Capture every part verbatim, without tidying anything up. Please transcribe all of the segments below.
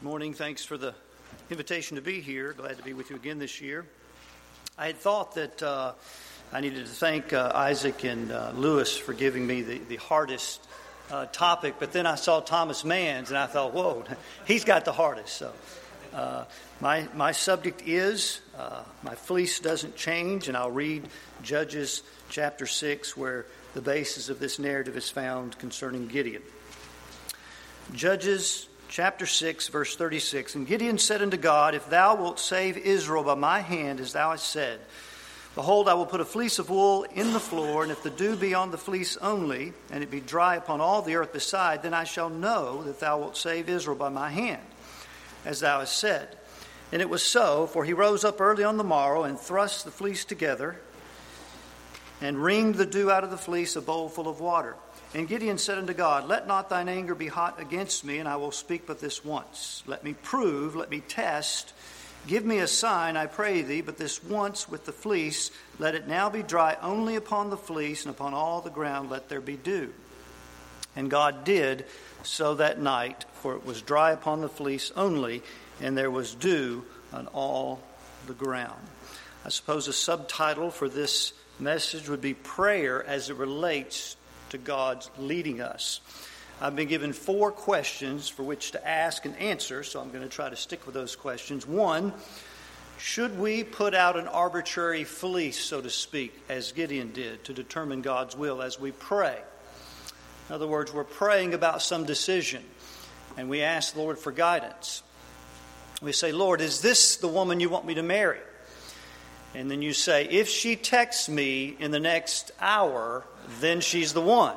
Good morning. Thanks for the invitation to be here. Glad to be with you again this year. I had thought that uh, I needed to thank uh, Isaac and uh, Lewis for giving me the, the hardest uh, topic, but then I saw Thomas Manns and I thought, whoa, he's got the hardest. So uh, my my subject is, uh, my fleece doesn't change, and I'll read Judges chapter six, where the basis of this narrative is found concerning Gideon. Judges chapter six, verse thirty-six, And Gideon said unto God, If thou wilt save Israel by my hand, as thou hast said, behold, I will put a fleece of wool in the floor, and if the dew be on the fleece only, and it be dry upon all the earth beside, then I shall know that thou wilt save Israel by my hand, as thou hast said. And it was so, for he rose up early on the morrow, and thrust the fleece together, and wringed the dew out of the fleece, a bowl full of water. And Gideon said unto God, Let not thine anger be hot against me, and I will speak but this once. Let me prove, let me test. Give me a sign, I pray thee, but this once with the fleece. Let it now be dry only upon the fleece, and upon all the ground let there be dew. And God did so that night, for it was dry upon the fleece only, and there was dew on all the ground. I suppose a subtitle for this message would be Prayer as it relates to God's leading us. I've been given four questions for which to ask and answer, so I'm going to try to stick with those questions. One, should we put out an arbitrary fleece, so to speak, as Gideon did, to determine God's will as we pray? In other words, we're praying about some decision, and we ask the Lord for guidance. We say, Lord, is this the woman you want me to marry? And then you say, if she texts me in the next hour, then she's the one.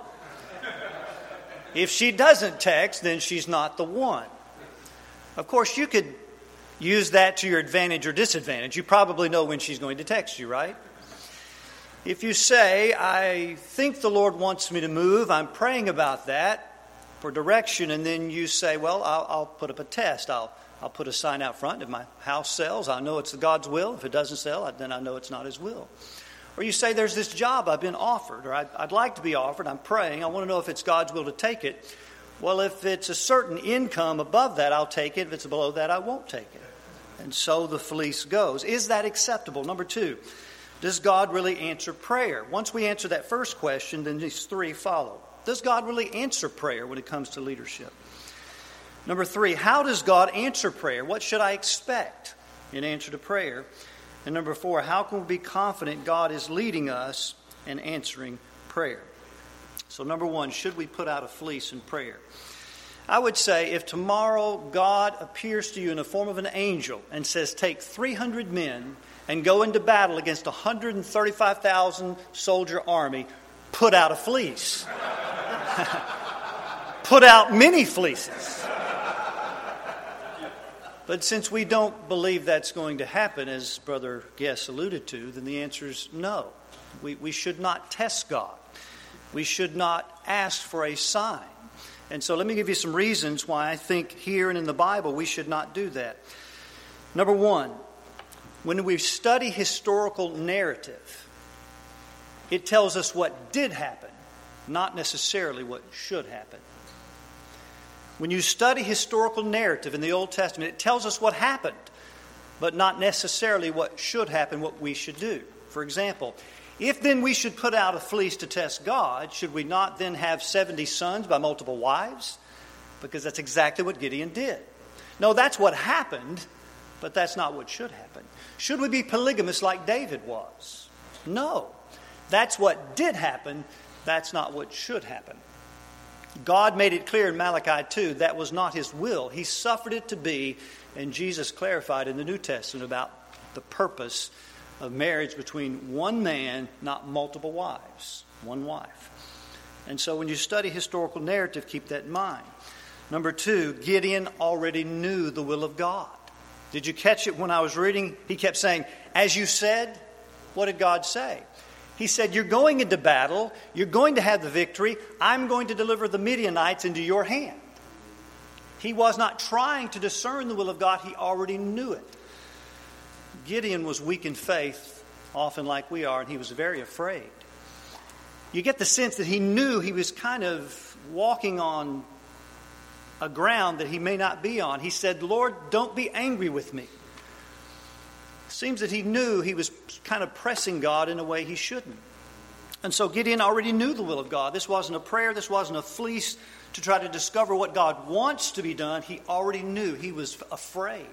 If she doesn't text, then she's not the one. Of course, you could use that to your advantage or disadvantage. You probably know when she's going to text you, right? If you say, I think the Lord wants me to move, I'm praying about that for direction, and then you say, well, I'll, I'll put up a test. I'll I'll put a sign out front. If my house sells, I know it's God's will. If it doesn't sell, then I know it's not His will. Or you say, there's this job I've been offered, or I'd, I'd like to be offered. I'm praying. I want to know if it's God's will to take it. Well, if it's a certain income above that, I'll take it. If it's below that, I won't take it. And so the fleece goes. Is that acceptable? Number two, does God really answer prayer? Once we answer that first question, then these three follow. Does God really answer prayer when it comes to leadership? Number three, how does God answer prayer? What should I expect in answer to prayer? And number four, how can we be confident God is leading us and answering prayer? So number one, should we put out a fleece in prayer? I would say if tomorrow God appears to you in the form of an angel and says, take three hundred men and go into battle against a one hundred thirty-five thousand soldier army, put out a fleece. Put out many fleeces. But since we don't believe that's going to happen, as Brother Guess alluded to, then the answer is no. We, we should not test God. We should not ask for a sign. And so let me give you some reasons why I think here and in the Bible we should not do that. Number one, when we study historical narrative, it tells us what did happen, not necessarily what should happen. When you study historical narrative in the Old Testament, it tells us what happened, but not necessarily what should happen, what we should do. For example, if then we should put out a fleece to test God, should we not then have seventy sons by multiple wives? Because that's exactly what Gideon did. No, that's what happened, but that's not what should happen. Should we be polygamous like David was? No. That's what did happen. That's not what should happen. God made it clear in Malachi two that was not His will. He suffered it to be, and Jesus clarified in the New Testament about the purpose of marriage between one man, not multiple wives, one wife. And so when you study historical narrative, keep that in mind. Number two, Gideon already knew the will of God. Did you catch it when I was reading? He kept saying, as you said, what did God say? He said, you're going into battle. You're going to have the victory. I'm going to deliver the Midianites into your hand. He was not trying to discern the will of God. He already knew it. Gideon was weak in faith, often like we are, and he was very afraid. You get the sense that he knew he was kind of walking on a ground that he may not be on. He said, Lord, don't be angry with me. Seems that he knew he was kind of pressing God in a way he shouldn't. And so Gideon already knew the will of God. This wasn't a prayer. This wasn't a fleece to try to discover what God wants to be done. He already knew. He was afraid.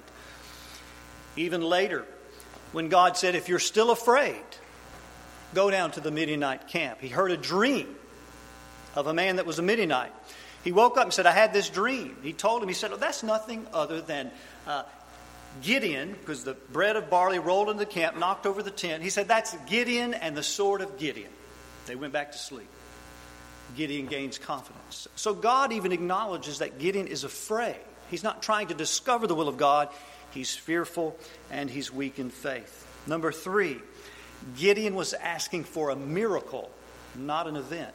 Even later, when God said, if you're still afraid, go down to the Midianite camp. He heard a dream of a man that was a Midianite. He woke up and said, I had this dream. He told him, he said, oh, that's nothing other than uh, Gideon, because the bread of barley rolled into the camp, knocked over the tent. He said, that's Gideon and the sword of Gideon. They went back to sleep. Gideon gains confidence. So God even acknowledges that Gideon is afraid. He's not trying to discover the will of God. He's fearful and he's weak in faith. Number three, Gideon was asking for a miracle, not an event.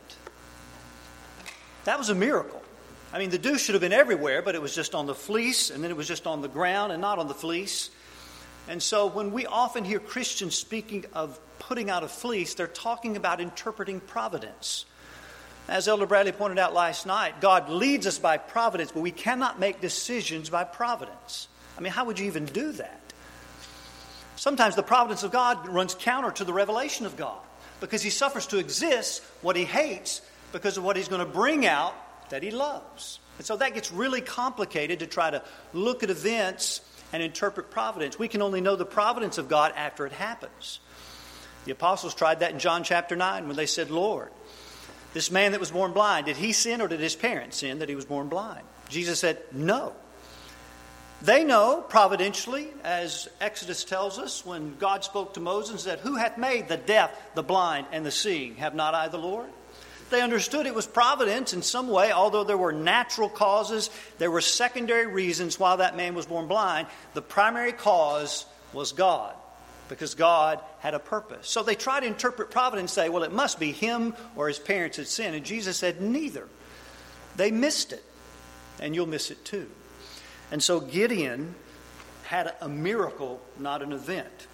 That was a miracle. I mean, the dew should have been everywhere, but it was just on the fleece, and then it was just on the ground and not on the fleece. And so when we often hear Christians speaking of putting out a fleece, they're talking about interpreting providence. As Elder Bradley pointed out last night, God leads us by providence, but we cannot make decisions by providence. I mean, how would you even do that? Sometimes the providence of God runs counter to the revelation of God, because he suffers to exist what he hates because of what he's going to bring out that he loves. And so that gets really complicated to try to look at events and interpret providence. We can only know the providence of God after it happens. The apostles tried that in John chapter nine when they said, Lord, this man that was born blind, did he sin or did his parents sin that he was born blind? Jesus said, no. They know providentially, as Exodus tells us, when God spoke to Moses and said, who hath made the deaf, the blind, and the seeing? Have not I the Lord? They understood it was providence in some way, although there were natural causes, there were secondary reasons why that man was born blind. The primary cause was God, because God had a purpose. So they try to interpret providence and say, well, it must be him or his parents had sinned. And Jesus said, neither. They missed it, and you'll miss it too. And so Gideon had a miracle, not an event.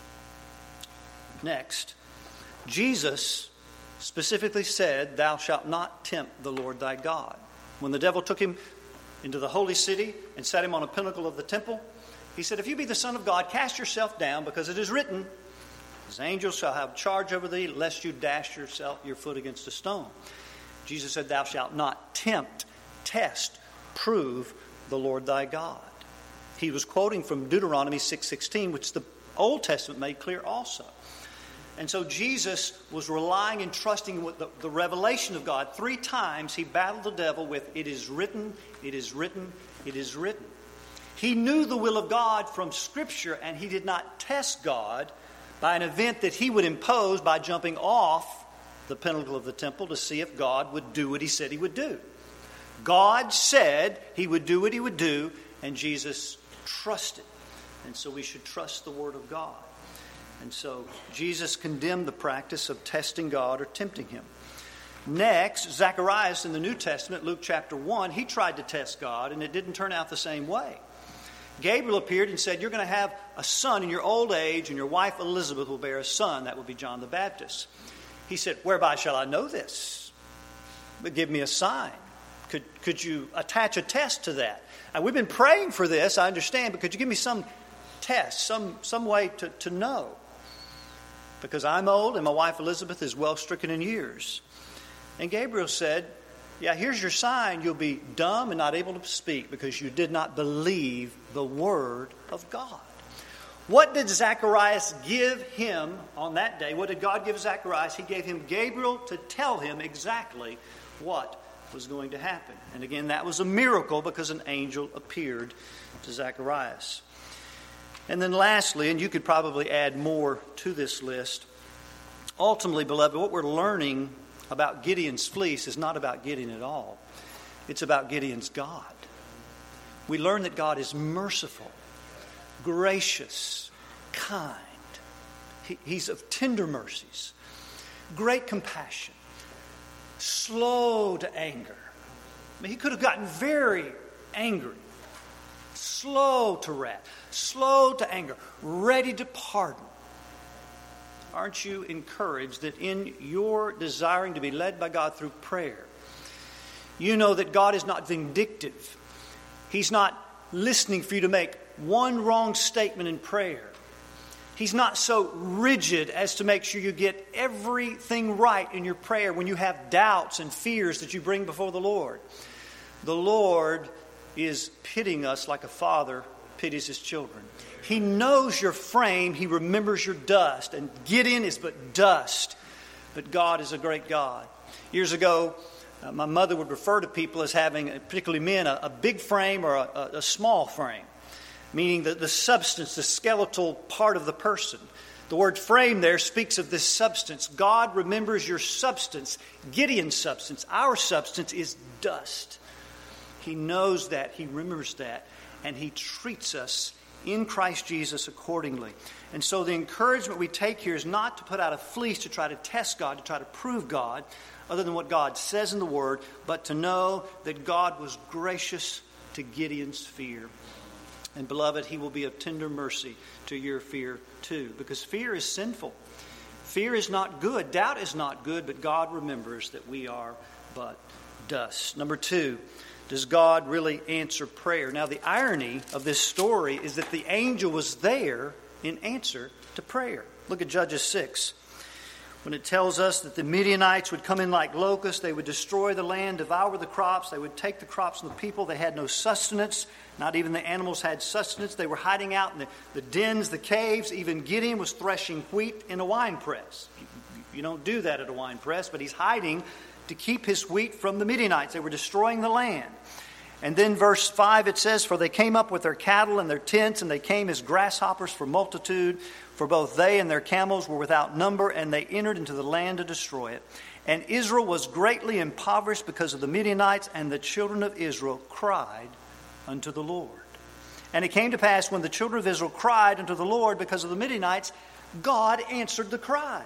Next, Jesus specifically said, thou shalt not tempt the Lord thy God. When the devil took him into the holy city and set him on a pinnacle of the temple, he said, if you be the Son of God, cast yourself down, because it is written, his angels shall have charge over thee, lest you dash yourself your foot against a stone. Jesus said, thou shalt not tempt, test, prove the Lord thy God. He was quoting from Deuteronomy six sixteen, which the Old Testament made clear also. And so Jesus was relying and trusting with the, the revelation of God. Three times he battled the devil with, it is written, it is written, it is written. He knew the will of God from Scripture, and he did not test God by an event that he would impose by jumping off the pinnacle of the temple to see if God would do what he said he would do. God said he would do what he would do, and Jesus trusted. And so we should trust the Word of God. And so Jesus condemned the practice of testing God or tempting him. Next, Zacharias in the New Testament, Luke chapter one, he tried to test God, and it didn't turn out the same way. Gabriel appeared and said, you're going to have a son in your old age, and your wife Elizabeth will bear a son. That will be John the Baptist. He said, whereby shall I know this? But give me a sign. Could, could you attach a test to that? And we've been praying for this, I understand, but could you give me some test, some, some way to, to know? Because I'm old and my wife Elizabeth is well stricken in years. And Gabriel said, yeah, here's your sign. You'll be dumb and not able to speak because you did not believe the word of God. What did Zacharias give him on that day? What did God give Zacharias? He gave him Gabriel to tell him exactly what was going to happen. And again, that was a miracle because an angel appeared to Zacharias. And then lastly, and you could probably add more to this list, ultimately, beloved, what we're learning about Gideon's fleece is not about Gideon at all. It's about Gideon's God. We learn that God is merciful, gracious, kind. He, he's of tender mercies, great compassion, slow to anger. I mean, he could have gotten very angry. Slow to wrath, slow to anger, ready to pardon. Aren't you encouraged that in your desiring to be led by God through prayer, you know that God is not vindictive. He's not listening for you to make one wrong statement in prayer. He's not so rigid as to make sure you get everything right in your prayer when you have doubts and fears that you bring before the Lord. The Lord is pitying us like a father pities his children. He knows your frame. He remembers your dust. And Gideon is but dust. But God is a great God. Years ago, uh, my mother would refer to people as having, particularly men, a, a big frame or a, a small frame. Meaning the, the substance, the skeletal part of the person. The word frame there speaks of this substance. God remembers your substance. Gideon's substance, our substance, is dust. He knows that. He remembers that. And He treats us in Christ Jesus accordingly. And so the encouragement we take here is not to put out a fleece to try to test God, to try to prove God, other than what God says in the Word, but to know that God was gracious to Gideon's fear. And beloved, He will be of tender mercy to your fear too. Because fear is sinful. Fear is not good. Doubt is not good. But God remembers that we are but dust. Number two, does God really answer prayer? Now the irony of this story is that the angel was there in answer to prayer. Look at Judges six. When it tells us that the Midianites would come in like locusts, they would destroy the land, devour the crops, they would take the crops from the people. They had no sustenance. Not even the animals had sustenance. They were hiding out in the, the dens, the caves. Even Gideon was threshing wheat in a wine press. You, you don't do that at a wine press, but he's hiding to keep his wheat from the Midianites. They were destroying the land. And then verse five, it says, "For they came up with their cattle and their tents, and they came as grasshoppers for multitude. For both they and their camels were without number, and they entered into the land to destroy it. And Israel was greatly impoverished because of the Midianites, and the children of Israel cried unto the Lord." And it came to pass, when the children of Israel cried unto the Lord because of the Midianites, God answered the cry.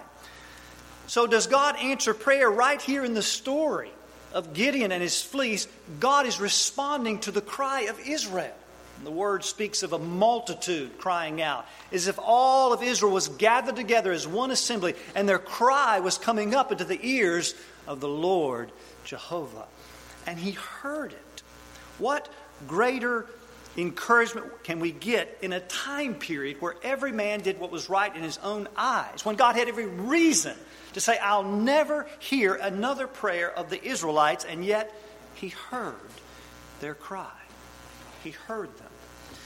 So does God answer prayer right here in the story of Gideon and his fleece? God is responding to the cry of Israel. The word speaks of a multitude crying out, as if all of Israel was gathered together as one assembly, and their cry was coming up into the ears of the Lord Jehovah. And He heard it. What greater encouragement can we get in a time period where every man did what was right in his own eyes, when God had every reason to say, "I'll never hear another prayer of the Israelites," and yet He heard their cry. He heard them.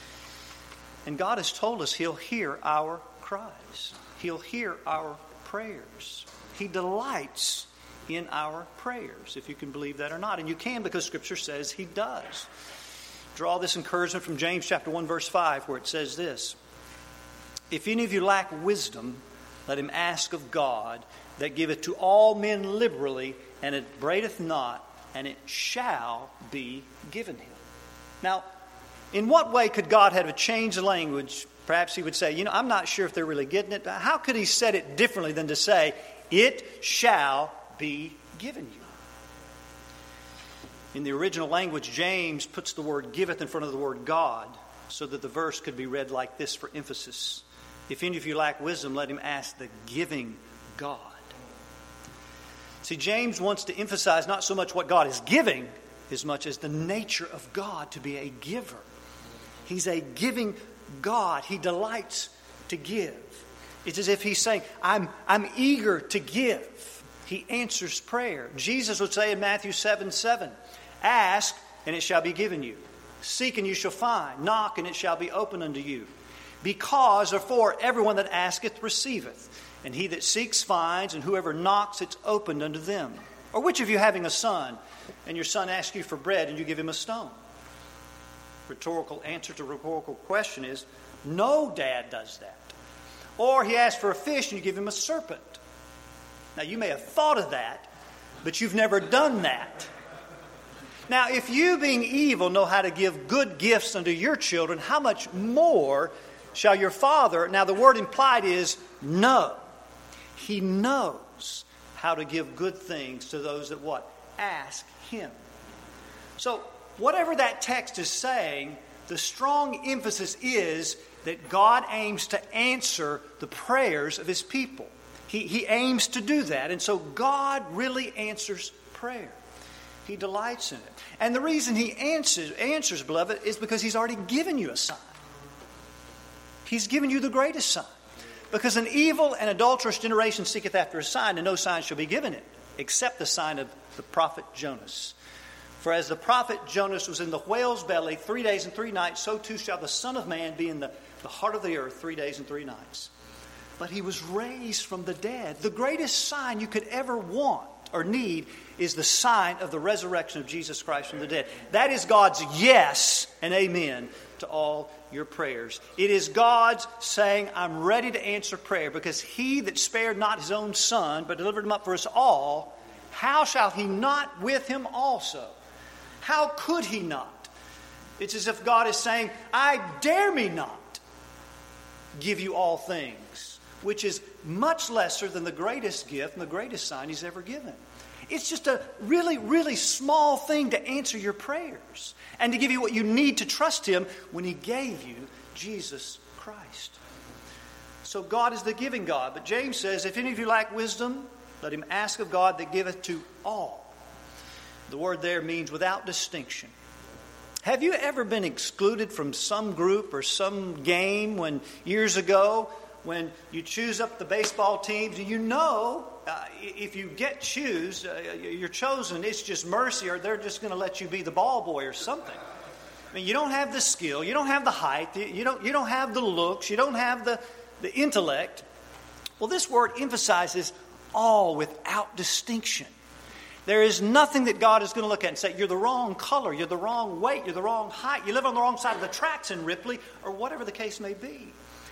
And God has told us He'll hear our cries. He'll hear our prayers. He delights in our prayers, if you can believe that or not. And you can, because Scripture says He does. Draw this encouragement from James chapter one, verse five, where it says this: "If any of you lack wisdom, let him ask of God, that giveth to all men liberally, and it upbraideth not, and it shall be given him." Now, in what way could God have changed the language? Perhaps He would say, you know, I'm not sure if they're really getting it. How could He said it differently than to say, "It shall be given you"? In the original language, James puts the word "giveth" in front of the word "God," so that the verse could be read like this for emphasis: "If any of you lack wisdom, let him ask the giving God." See, James wants to emphasize not so much what God is giving, as much as the nature of God to be a giver. He's a giving God. He delights to give. It's as if He's saying, I'm, I'm eager to give. He answers prayer. Jesus would say in Matthew seven seven, "Ask, and it shall be given you. Seek, and you shall find. Knock, and it shall be opened unto you. Because, therefore, everyone that asketh receiveth. And he that seeks finds, and whoever knocks, it's opened unto them. Or which of you, having a son, and your son asks you for bread, and you give him a stone?" Rhetorical answer to a rhetorical question is, no dad does that. Or he asks for a fish, and you give him a serpent. Now, you may have thought of that, but you've never done that. Now, if you, being evil, know how to give good gifts unto your children, how much more shall your Father... Now, the word implied is know. He knows how to give good things to those that what? Ask Him. So, whatever that text is saying, the strong emphasis is that God aims to answer the prayers of His people. He, he aims to do that. And so God really answers prayer. He delights in it. And the reason he answers, answers, beloved, is because he's already given you a sign. He's given you the greatest sign. Because an evil and adulterous generation seeketh after a sign, and no sign shall be given it, except the sign of the prophet Jonas. For as the prophet Jonas was in the whale's belly three days and three nights, so too shall the Son of Man be in the, the heart of the earth three days and three nights. But he was raised from the dead. The greatest sign you could ever want or need is the sign of the resurrection of Jesus Christ from the dead. That is God's yes and amen to all your prayers. It is God's saying, I'm ready to answer prayer, because he that spared not his own Son, but delivered him up for us all, how shall he not with him also? How could he not? It's as if God is saying, I dare me not give you all things, which is much lesser than the greatest gift and the greatest sign he's ever given. It's just a really, really small thing to answer your prayers and to give you what you need to trust him when he gave you Jesus Christ. So God is the giving God. But James says, if any of you lack wisdom, let him ask of God that giveth to all. The word there means without distinction. Have you ever been excluded from some group or some game when years ago when you choose up the baseball teams and you know uh, if you get choose, uh, you're chosen, it's just mercy, or they're just going to let you be the ball boy or something. I mean, you don't have the skill, you don't have the height, you don't, you don't have the looks, you don't have the, the intellect. Well, this word emphasizes all without distinction. There is nothing that God is going to look at and say, you're the wrong color, you're the wrong weight, you're the wrong height, you live on the wrong side of the tracks in Ripley, or whatever the case may be.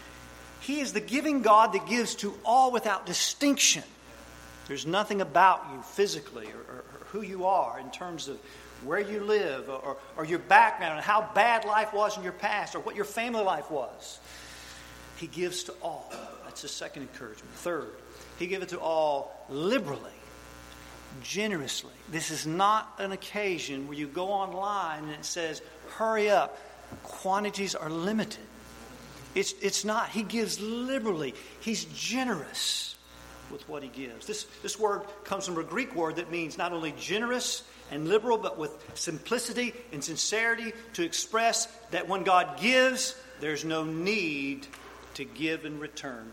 He is the giving God that gives to all without distinction. There's nothing about you physically or, or, or who you are in terms of where you live or, or, or your background and how bad life was in your past or what your family life was. He gives to all. That's the second encouragement. Third, he giveth to all liberally, generously. This is not an occasion where you go online and it says, hurry up, quantities are limited. It's, it's not. He gives liberally. He's generous with what he gives. This, this word comes from a Greek word that means not only generous and liberal, but with simplicity and sincerity to express that when God gives, there's no need to give in return.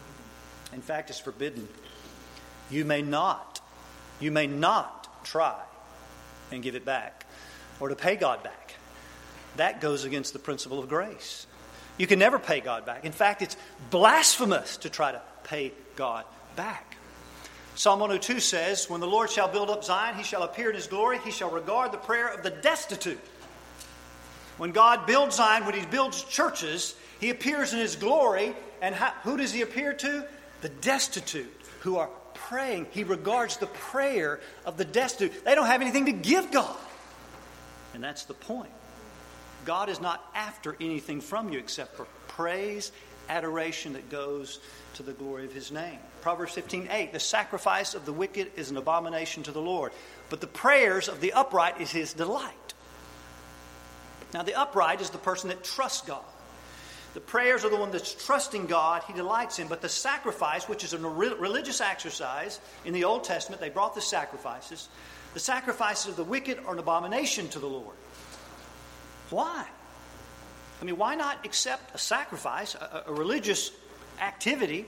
In fact, it's forbidden. You may not, you may not try and give it back or to pay God back. That goes against the principle of grace. You can never pay God back. In fact, it's blasphemous to try to pay God back. Psalm one oh two says, when the Lord shall build up Zion, he shall appear in his glory. He shall regard the prayer of the destitute. When God builds Zion, when he builds churches, he appears in his glory. And how, who does he appear to? The destitute who are praying. He regards the prayer of the destitute. They don't have anything to give God. And that's the point. God is not after anything from you except for praise, adoration that goes to the glory of his name. Proverbs fifteen eight, the sacrifice of the wicked is an abomination to the Lord, but the prayers of the upright is his delight. Now, the upright is the person that trusts God. The prayers are the one that's trusting God, he delights in. But the sacrifice, which is a religious exercise, in the Old Testament, they brought the sacrifices. The sacrifices of the wicked are an abomination to the Lord. Why? I mean, why not accept a sacrifice, a, a religious activity,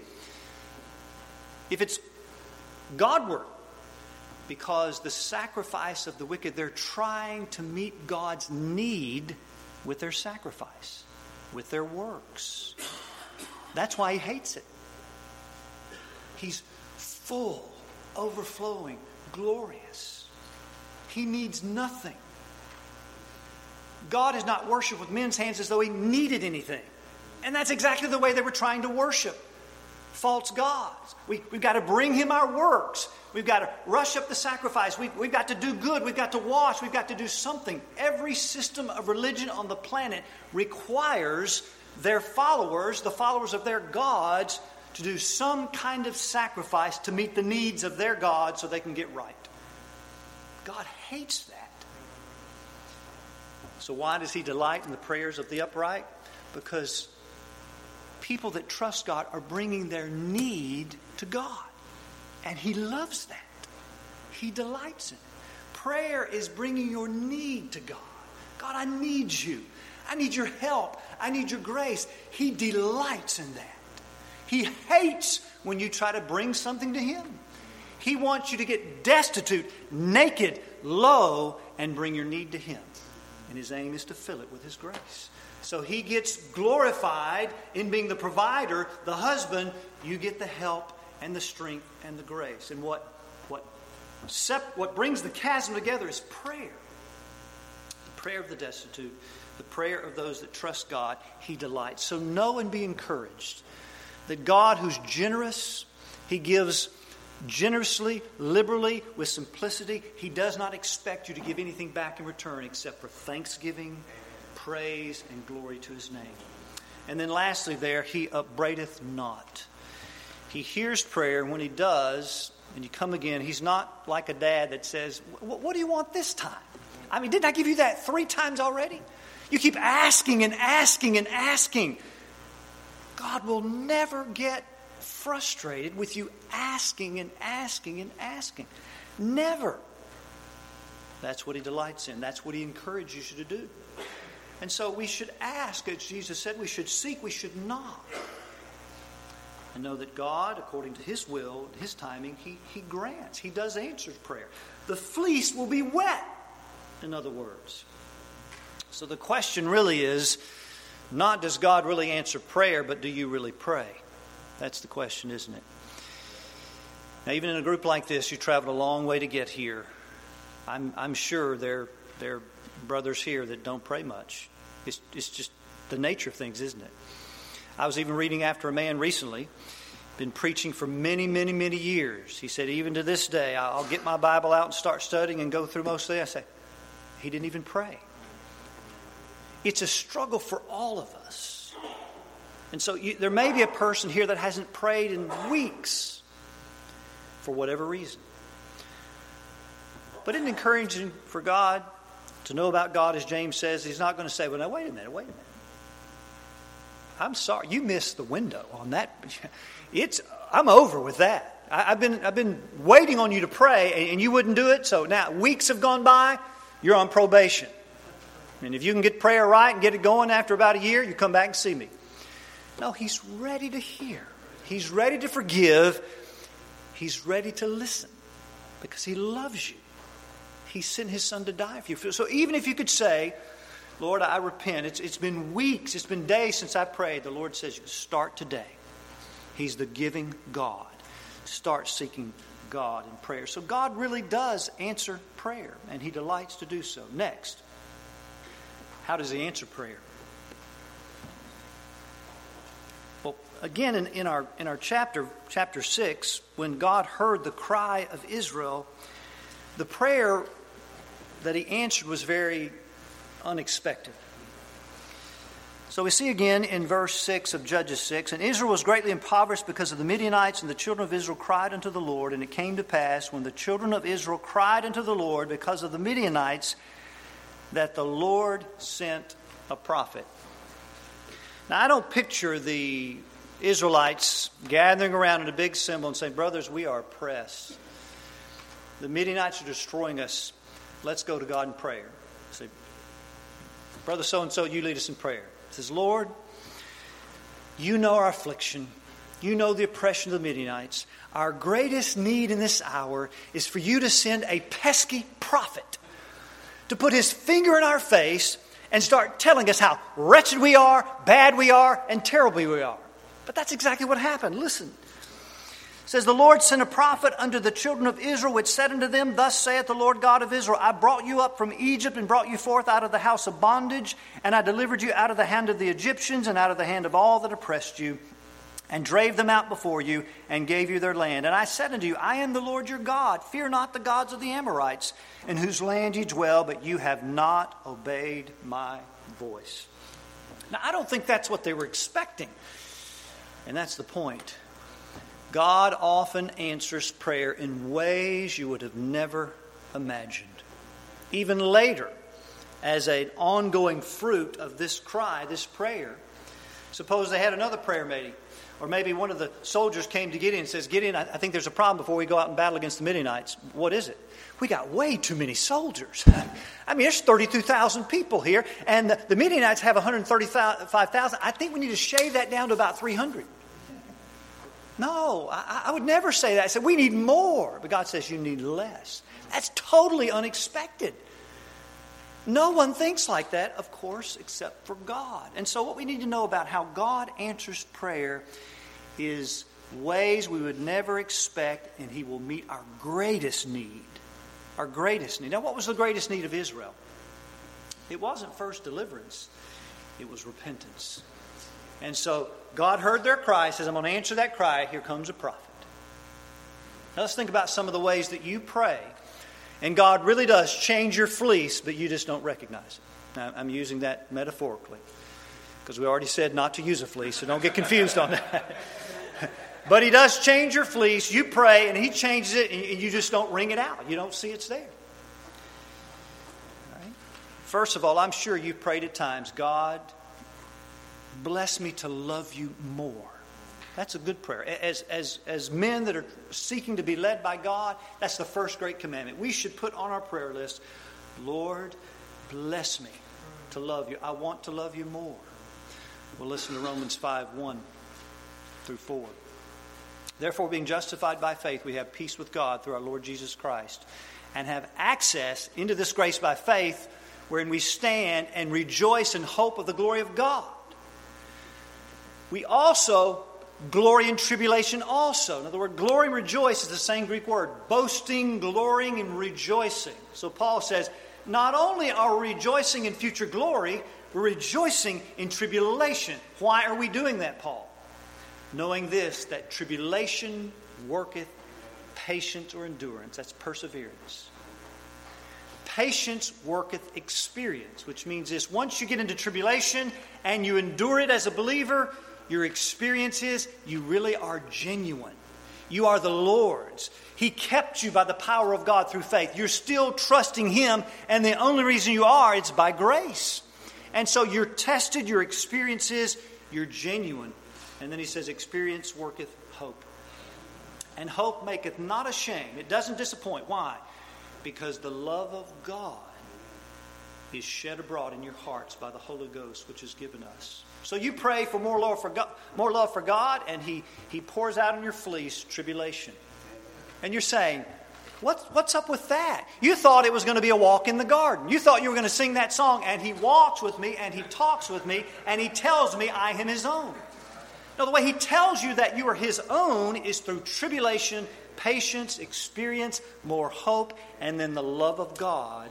if it's Godward? Because the sacrifice of the wicked, they're trying to meet God's need with their sacrifice, with their works. That's why he hates it. He's full, overflowing, glorious. He needs nothing. God is not worshipped with men's hands as though he needed anything. And that's exactly the way they were trying to worship false gods. We, we've got to bring him our works. We've got to rush up the sacrifice. We, we've got to do good. We've got to wash. We've got to do something. Every system of religion on the planet requires their followers, the followers of their gods, to do some kind of sacrifice to meet the needs of their God so they can get right. God hates that. So why does he delight in the prayers of the upright? Because people that trust God are bringing their need to God. And he loves that. He delights in it. Prayer is bringing your need to God. God, I need you. I need your help. I need your grace. He delights in that. He hates when you try to bring something to Him. He wants you to get destitute, naked, low, and bring your need to Him. And His aim is to fill it with His grace. So He gets glorified in being the provider, the husband. You get the help and the strength and the grace. And what, what, sep- what brings the chasm together is prayer. The prayer of the destitute, the prayer of those that trust God, He delights. So know and be encouraged that God, who's generous, He gives generously, liberally, with simplicity. He does not expect you to give anything back in return except for thanksgiving, praise, and glory to His name. And then lastly there, He upbraideth not. He hears prayer, and when He does, and you come again, He's not like a dad that says, what do you want this time? I mean, didn't I give you that three times already? You keep asking and asking and asking. God will never get frustrated with you asking and asking and asking. Never. That's what He delights in. That's what He encourages you to do. And so we should ask, as Jesus said, we should seek, we should knock. And know that God, according to His will, His timing, He, he grants. He does answer prayer. The fleece will be wet, in other words. So the question really is, not does God really answer prayer, but do you really pray? That's the question, isn't it? Now, even in a group like this, you traveled a long way to get here. I'm, I'm sure there, there are brothers here that don't pray much. It's, it's just the nature of things, isn't it? I was even reading after a man recently, been preaching for many, many, many years. He said, even to this day, I'll get my Bible out and start studying and go through most of it. I say, he didn't even pray. It's a struggle for all of us. And so you, there may be a person here that hasn't prayed in weeks for whatever reason. But isn't it encouraging for God to know about God, as James says? He's not going to say, well, now, wait a minute, wait a minute. I'm sorry, you missed the window on that. It's I'm over with that. I, I've been I've been waiting on you to pray, and, and you wouldn't do it. So now weeks have gone by. You're on probation. And if you can get prayer right and get it going after about a year, you come back and see me. No, He's ready to hear. He's ready to forgive. He's ready to listen because He loves you. He sent His Son to die for you. So even if you could say, Lord, I repent. It's, it's been weeks, it's been days since I prayed. The Lord says, start today. He's the giving God. Start seeking God in prayer. So God really does answer prayer, and He delights to do so. Next, how does He answer prayer? Well, again, in, in our in our chapter, chapter six, when God heard the cry of Israel, the prayer that He answered was very unexpected. So we see again in verse six of Judges six, and Israel was greatly impoverished because of the Midianites, and the children of Israel cried unto the Lord. And it came to pass, when the children of Israel cried unto the Lord because of the Midianites, that the Lord sent a prophet. Now, I don't picture the Israelites gathering around in a big symbol and saying, brothers, we are oppressed. The Midianites are destroying us. Let's go to God in prayer. Say, brother so-and-so, you lead us in prayer. He says, Lord, you know our affliction. You know the oppression of the Midianites. Our greatest need in this hour is for you to send a pesky prophet to put his finger in our face and start telling us how wretched we are, bad we are, and terrible we are. But that's exactly what happened. Listen. It says, the Lord sent a prophet unto the children of Israel, which said unto them, thus saith the Lord God of Israel, I brought you up from Egypt and brought you forth out of the house of bondage, and I delivered you out of the hand of the Egyptians and out of the hand of all that oppressed you, and drave them out before you, and gave you their land. And I said unto you, I am the Lord your God. Fear not the gods of the Amorites, in whose land ye dwell, but you have not obeyed my voice. Now, I don't think that's what they were expecting. And that's the point. God often answers prayer in ways you would have never imagined. Even later, as an ongoing fruit of this cry, this prayer, suppose they had another prayer meeting. Or maybe one of the soldiers came to Gideon and says, Gideon, I think there's a problem before we go out and battle against the Midianites. What is it? We got way too many soldiers. I mean, there's thirty-two thousand people here, and the, the Midianites have one hundred thirty-five thousand. I think we need to shave that down to about three hundred. No, I, I would never say that. I said, we need more. But God says you need less. That's totally unexpected. No one thinks like that, of course, except for God. And so what we need to know about how God answers prayer is ways we would never expect, and He will meet our greatest need. Our greatest need. Now, what was the greatest need of Israel? It wasn't first deliverance. It was repentance. And so God heard their cry, says, I'm going to answer that cry. Here comes a prophet. Now let's think about some of the ways that you pray. And God really does change your fleece, but you just don't recognize it. Now, I'm using that metaphorically, because we already said not to use a fleece, so don't get confused on that. But He does change your fleece. You pray, and He changes it, and you just don't wring it out. You don't see it's there. All right? First of all, I'm sure you've prayed at times, God, bless me to love you more. That's a good prayer. As, as, as men that are seeking to be led by God, that's the first great commandment. We should put on our prayer list, Lord, bless me to love you. I want to love you more. We'll listen to Romans five, one through four. Therefore, being justified by faith, we have peace with God through our Lord Jesus Christ, and have access into this grace by faith, wherein we stand and rejoice in hope of the glory of God. We also glory in tribulation also. In other words, glory and rejoice is the same Greek word. Boasting, glorying, and rejoicing. So Paul says, not only are we rejoicing in future glory, we're rejoicing in tribulation. Why are we doing that, Paul? Knowing this, that tribulation worketh patience or endurance. That's perseverance. Patience worketh experience, which means this. Once you get into tribulation and you endure it as a believer, your experience is you really are genuine. You are the Lord's. He kept you by the power of God through faith. You're still trusting Him, and the only reason you are, it's by grace. And so you're tested, your experience is, you're genuine. And then he says, experience worketh hope. And hope maketh not ashamed. It doesn't disappoint. Why? Because the love of God is shed abroad in your hearts by the Holy Ghost, which is given us. So you pray for more love for God, more love for God, and He, he pours out in your fleece tribulation. And you're saying, what, what's up with that? You thought it was going to be a walk in the garden. You thought you were going to sing that song, and He walks with me, and He talks with me, and He tells me I am His own. Now, the way He tells you that you are His own is through tribulation, patience, experience, more hope, and then the love of God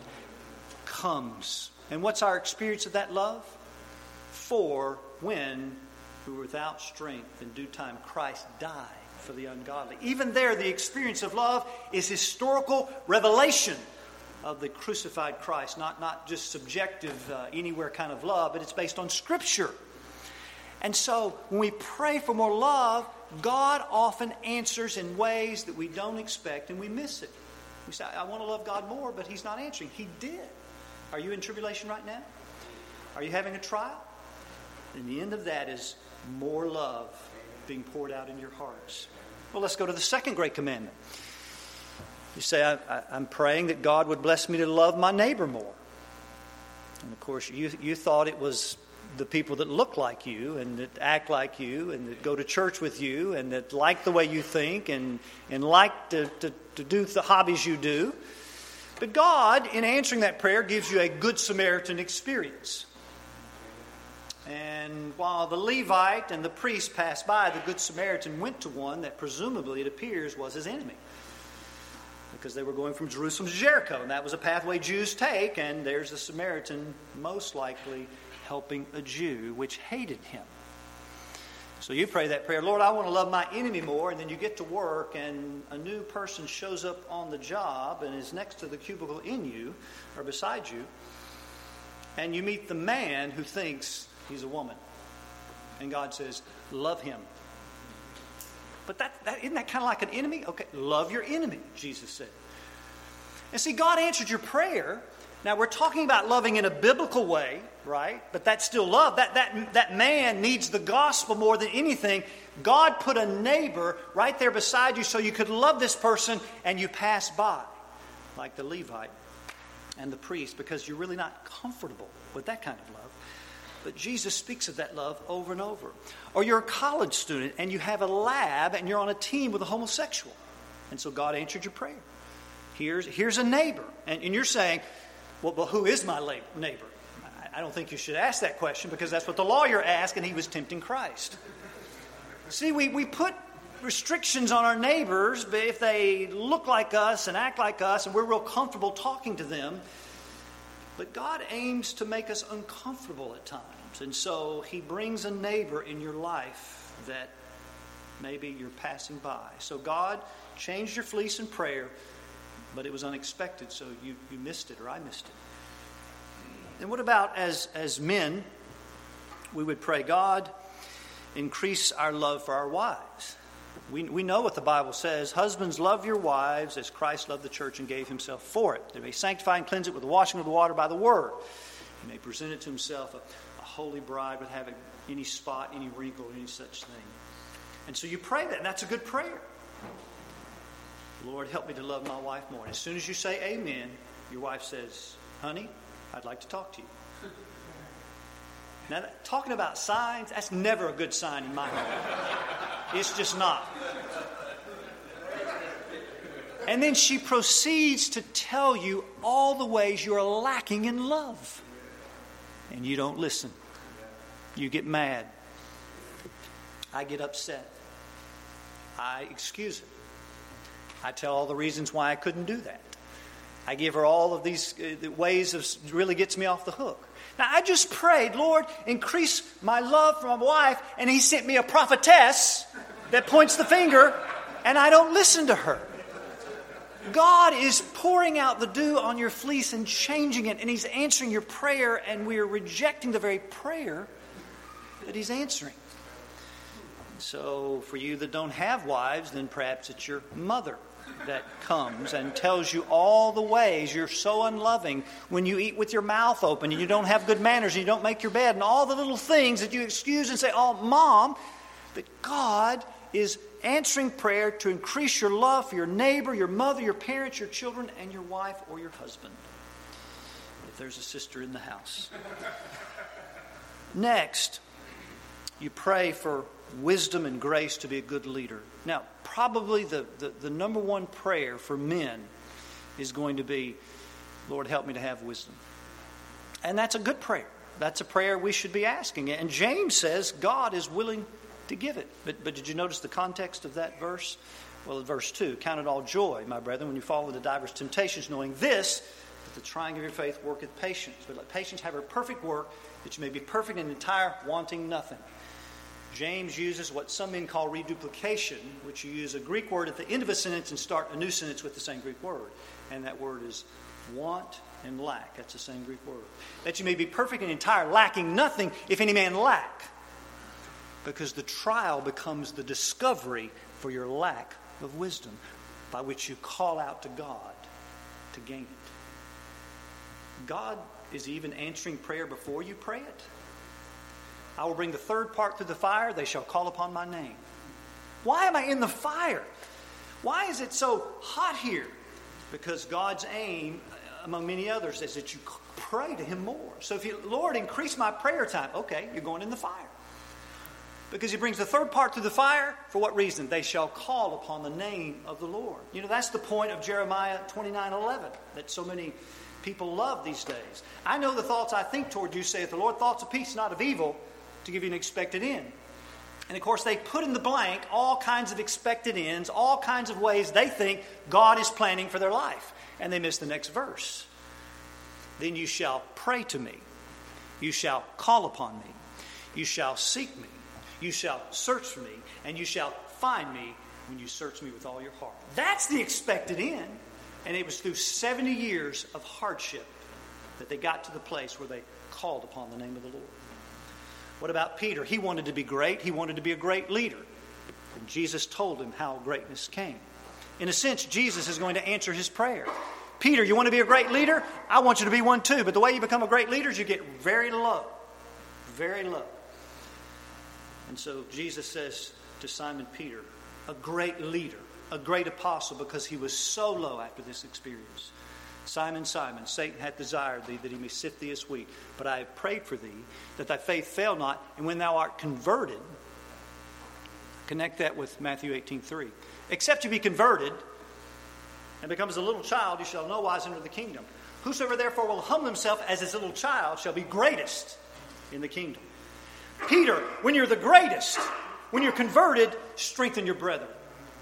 comes. And what's our experience of that love? For when we were without strength, in due time Christ died for the ungodly. Even there, the experience of love is historical revelation of the crucified Christ. Not, not just subjective, uh, anywhere kind of love, but it's based on Scripture. And so, when we pray for more love, God often answers in ways that we don't expect, and we miss it. We say, I want to love God more, but He's not answering. He did. Are you in tribulation right now? Are you having a trial? And the end of that is more love being poured out in your hearts. Well, let's go to the second great commandment. You say, I, I, I'm praying that God would bless me to love my neighbor more. And of course, you, you thought it was the people that look like you and that act like you and that go to church with you and that like the way you think and, and like to, to, to do the hobbies you do. But God, in answering that prayer, gives you a Good Samaritan experience. And while the Levite and the priest passed by, the Good Samaritan went to one that presumably, it appears, was his enemy. Because they were going from Jerusalem to Jericho, and that was a pathway Jews take, and there's the Samaritan most likely helping a Jew, which hated him. So you pray that prayer, Lord, I want to love my enemy more, and then you get to work, and a new person shows up on the job and is next to the cubicle in you, or beside you, and you meet the man who thinks he's a woman. And God says, love him. But that, that isn't that kind of like an enemy? Okay, love your enemy, Jesus said. And see, God answered your prayer, Now, we're talking about loving in a biblical way, right? But that's still love. That, that, that man needs the gospel more than anything. God put a neighbor right there beside you so you could love this person and you pass by, like the Levite and the priest, because you're really not comfortable with that kind of love. But Jesus speaks of that love over and over. Or you're a college student and you have a lab and you're on a team with a homosexual. And so God answered your prayer. Here's, here's a neighbor. And, and you're saying, well, well, who is my neighbor? I don't think you should ask that question because that's what the lawyer asked and he was tempting Christ. See, we, we put restrictions on our neighbors if they look like us and act like us and we're real comfortable talking to them. But God aims to make us uncomfortable at times. And so he brings a neighbor in your life that maybe you're passing by. So God changed your fleece in prayer, but it was unexpected, so you, you missed it or I missed it. And what about as, as men, we would pray, God, increase our love for our wives. We, we know what the Bible says. Husbands, love your wives as Christ loved the church and gave himself for it. They may sanctify and cleanse it with the washing of the water by the word. He may present it to himself a, a holy bride with having any spot, any wrinkle, any such thing. And so you pray that, and that's a good prayer. Lord, help me to love my wife more. And as soon as you say amen, your wife says, honey, I'd like to talk to you. Now, that, talking about signs, that's never a good sign in my home. It's just not. And then she proceeds to tell you all the ways you're lacking in love. And you don't listen. You get mad. I get upset. I excuse it. I tell all the reasons why I couldn't do that. I give her all of these uh, ways of really gets me off the hook. Now, I just prayed, Lord, increase my love for my wife, and he sent me a prophetess that points the finger, and I don't listen to her. God is pouring out the dew on your fleece and changing it, and he's answering your prayer, and we are rejecting the very prayer that he's answering. So for you that don't have wives, then perhaps it's your mother that comes and tells you all the ways you're so unloving when you eat with your mouth open and you don't have good manners and you don't make your bed and all the little things that you excuse and say, oh, Mom, but God is answering prayer to increase your love for your neighbor, your mother, your parents, your children, and your wife or your husband. If there's a sister in the house. Next, you pray for wisdom and grace to be a good leader. Now, probably the, the, the number one prayer for men is going to be, Lord, help me to have wisdom. And that's a good prayer. That's a prayer we should be asking. And James says God is willing to give it. But, but did you notice the context of that verse? Well, verse two, count it all joy, my brethren, when you fall into diverse temptations, knowing this, that the trying of your faith worketh patience. But let patience have her perfect work, that you may be perfect and entire, wanting nothing. James uses what some men call reduplication, which you use a Greek word at the end of a sentence and start a new sentence with the same Greek word. And that word is want and lack. That's the same Greek word. That you may be perfect and entire, lacking nothing, if any man lack. Because the trial becomes the discovery for your lack of wisdom, by which you call out to God to gain it. God is even answering prayer before you pray it. I will bring the third part through the fire. They shall call upon my name. Why am I in the fire? Why is it so hot here? Because God's aim, among many others, is that you pray to him more. So if you, Lord, increase my prayer time. Okay, you're going in the fire. Because he brings the third part through the fire. For what reason? They shall call upon the name of the Lord. You know, that's the point of Jeremiah twenty-nine eleven that so many people love these days. I know the thoughts I think toward you, saith the Lord, thoughts of peace, not of evil, to give you an expected end. And of course, they put in the blank all kinds of expected ends, all kinds of ways they think God is planning for their life. And they miss the next verse. Then you shall pray to me. You shall call upon me. You shall seek me. You shall search for me. And you shall find me when you search me with all your heart. That's the expected end. And it was through seventy years of hardship that they got to the place where they called upon the name of the Lord. What about Peter? He wanted to be great. He wanted to be a great leader. And Jesus told him how greatness came. In a sense, Jesus is going to answer his prayer. Peter, you want to be a great leader? I want you to be one too. But the way you become a great leader is you get very low. Very low. And so Jesus says to Simon Peter, a great leader, a great apostle, because he was so low after this experience. Simon, Simon, Satan hath desired thee that he may sift thee as wheat. But I have prayed for thee that thy faith fail not. And when thou art converted, connect that with Matthew eighteen three. Except you be converted and become as a little child, you shall no wise enter the kingdom. Whosoever therefore will humble himself as his little child shall be greatest in the kingdom. Peter, when you're the greatest, when you're converted, strengthen your brethren.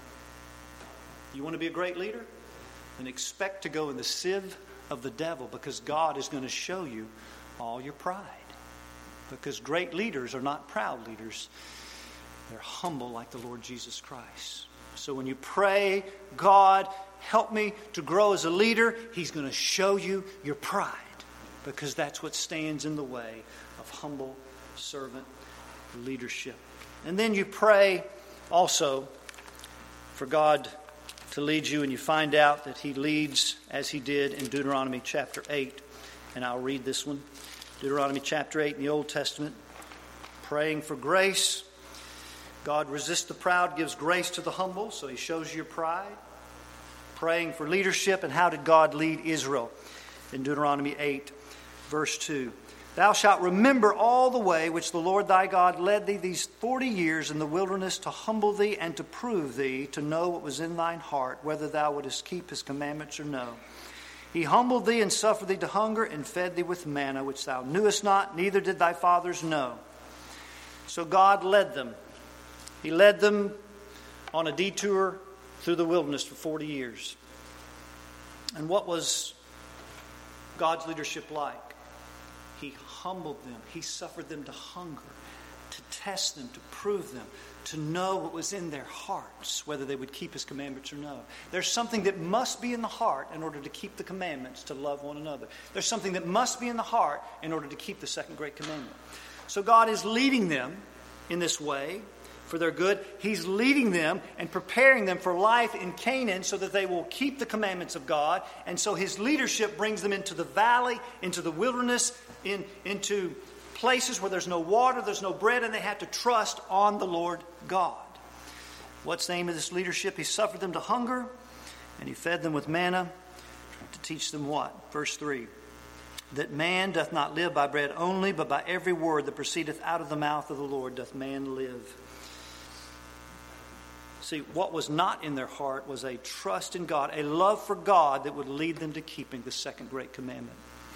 You want to be a great leader? Then expect to go in the sieve of the devil, because God is going to show you all your pride. Because great leaders are not proud leaders. They're humble like the Lord Jesus Christ. So when you pray, God, help me to grow as a leader, He's going to show you your pride, because that's what stands in the way of humble servant leadership. And then you pray also for God to lead you, and you find out that He leads as He did in Deuteronomy chapter eight. And I'll read this one. Deuteronomy chapter eight in the Old Testament. Praying for grace. God resists the proud, gives grace to the humble, so He shows you your pride. Praying for leadership, and how did God lead Israel? In Deuteronomy eight, verse two. Thou shalt remember all the way which the Lord thy God led thee these forty years in the wilderness, to humble thee and to prove thee, to know what was in thine heart, whether thou wouldest keep His commandments or no. He humbled thee and suffered thee to hunger, and fed thee with manna, which thou knewest not, neither did thy fathers know. So God led them. He led them on a detour through the wilderness for forty years. And what was God's leadership like? He humbled them. He suffered them to hunger, to test them, to prove them, to know what was in their hearts, whether they would keep His commandments or no. There's something that must be in the heart in order to keep the commandments, to love one another. There's something that must be in the heart in order to keep the second great commandment. So God is leading them in this way for their good. He's leading them and preparing them for life in Canaan so that they will keep the commandments of God. And so His leadership brings them into the valley, into the wilderness, in, into places where there's no water, there's no bread, and they have to trust on the Lord God. What's the aim of this leadership? He suffered them to hunger, and He fed them with manna to teach them what? Verse three. That man doth not live by bread only, but by every word that proceedeth out of the mouth of the Lord doth man live. See, what was not in their heart was a trust in God, a love for God that would lead them to keeping the second great commandment.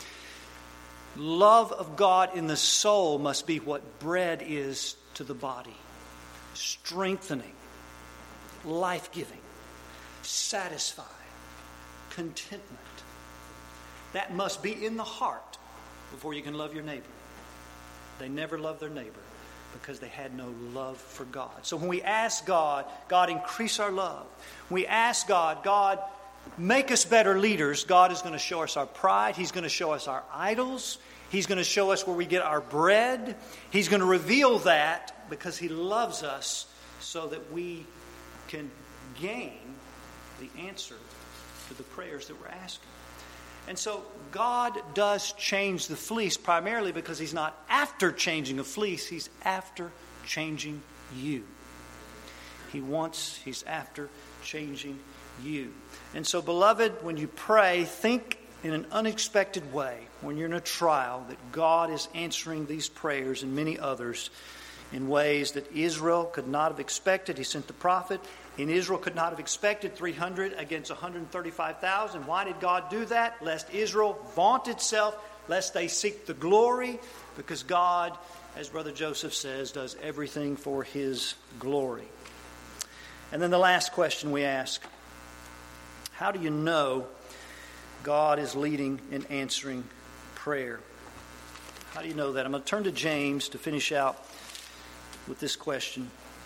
Love of God in the soul must be what bread is to the body. Strengthening, life-giving, satisfying, contentment. That must be in the heart before you can love your neighbor. They never loved their neighbor because they had no love for God. So when we ask God, God, increase our love. When we ask God, God, make us better leaders, God is going to show us our pride. He's going to show us our idols. He's going to show us where we get our bread. He's going to reveal that because He loves us so that we can gain the answer to the prayers that we're asking. And so God does change the fleece primarily because He's not after changing a fleece. He's after changing you. He wants, He's after changing you. And so, beloved, when you pray, think in an unexpected way. When you're in a trial, that God is answering these prayers and many others in ways that Israel could not have expected. He sent the prophet. And Israel could not have expected three hundred against one hundred thirty-five thousand. Why did God do that? Lest Israel vaunt itself, lest they seek the glory, because God, as Brother Joseph says, does everything for His glory. And then the last question we ask, how do you know God is leading and answering prayer? How do you know that? I'm going to turn to James to finish out with this question.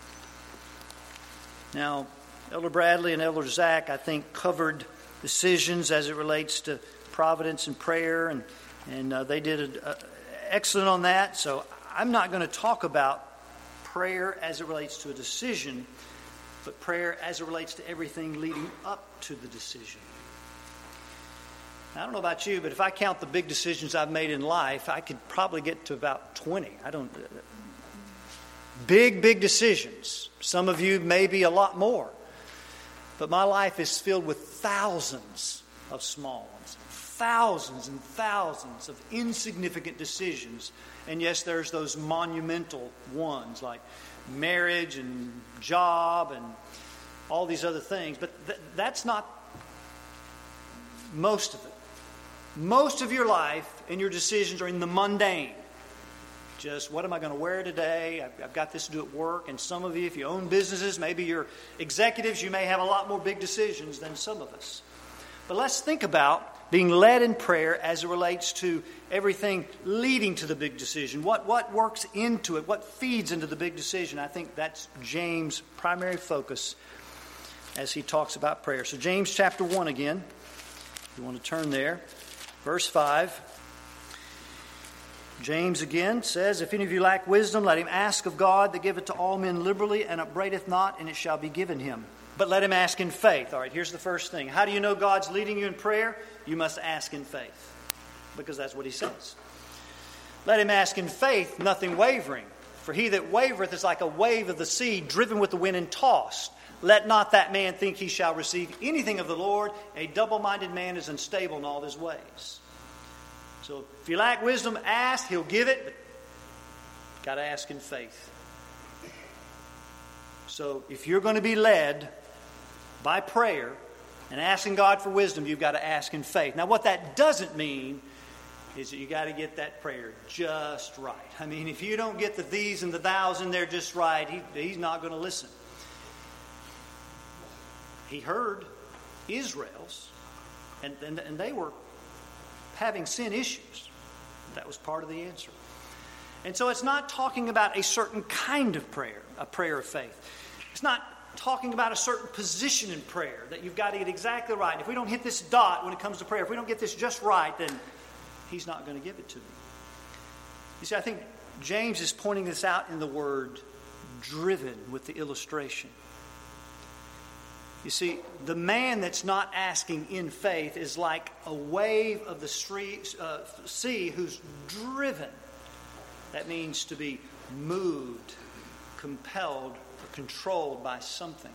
Now, Elder Bradley and Elder Zach, I think, covered decisions as it relates to providence and prayer, and and uh, they did a, a, excellent on that. So I'm not going to talk about prayer as it relates to a decision, but prayer as it relates to everything leading up to the decision. I don't know about you, but if I count the big decisions I've made in life, I could probably get to about twenty. I don't. Big, big decisions. Some of you maybe a lot more. But my life is filled with thousands of small ones. Thousands and thousands of insignificant decisions. And yes, there's those monumental ones like marriage and job and all these other things. But th- that's not most of it. Most of your life and your decisions are in the mundane. Just, what am I going to wear today? I've, I've got this to do at work. And some of you, if you own businesses, maybe you're executives, you may have a lot more big decisions than some of us. But let's think about being led in prayer as it relates to everything leading to the big decision. What, what works into it? What feeds into the big decision? I think that's James' primary focus as he talks about prayer. So James chapter one again. If you want to turn there. Verse five. James again says, if any of you lack wisdom, let him ask of God that giveth to all men liberally and upbraideth not, and it shall be given him. But let him ask in faith. All right, here's the first thing. How do you know God's leading you in prayer? You must ask in faith, because that's what he says. Let him ask in faith, nothing wavering. For he that wavereth is like a wave of the sea, driven with the wind and tossed. Let not that man think he shall receive anything of the Lord. A double-minded man is unstable in all his ways. So if you lack wisdom, ask. He'll give it. But you've got to ask in faith. So if you're going to be led by prayer and asking God for wisdom, you've got to ask in faith. Now what that doesn't mean is that you got to get that prayer just right. I mean, if you don't get the these and the thous in there just right, he, he's not going to listen. He heard Israel's, and, and, and they were having sin issues. That was part of the answer. And so it's not talking about a certain kind of prayer, a prayer of faith. It's not talking about a certain position in prayer that you've got to get exactly right. And if we don't hit this dot when it comes to prayer, if we don't get this just right, then he's not going to give it to me. You see, I think James is pointing this out in the word driven with the illustration. You see, the man that's not asking in faith is like a wave of the uh, sea who's driven. That means to be moved, compelled, or controlled by something.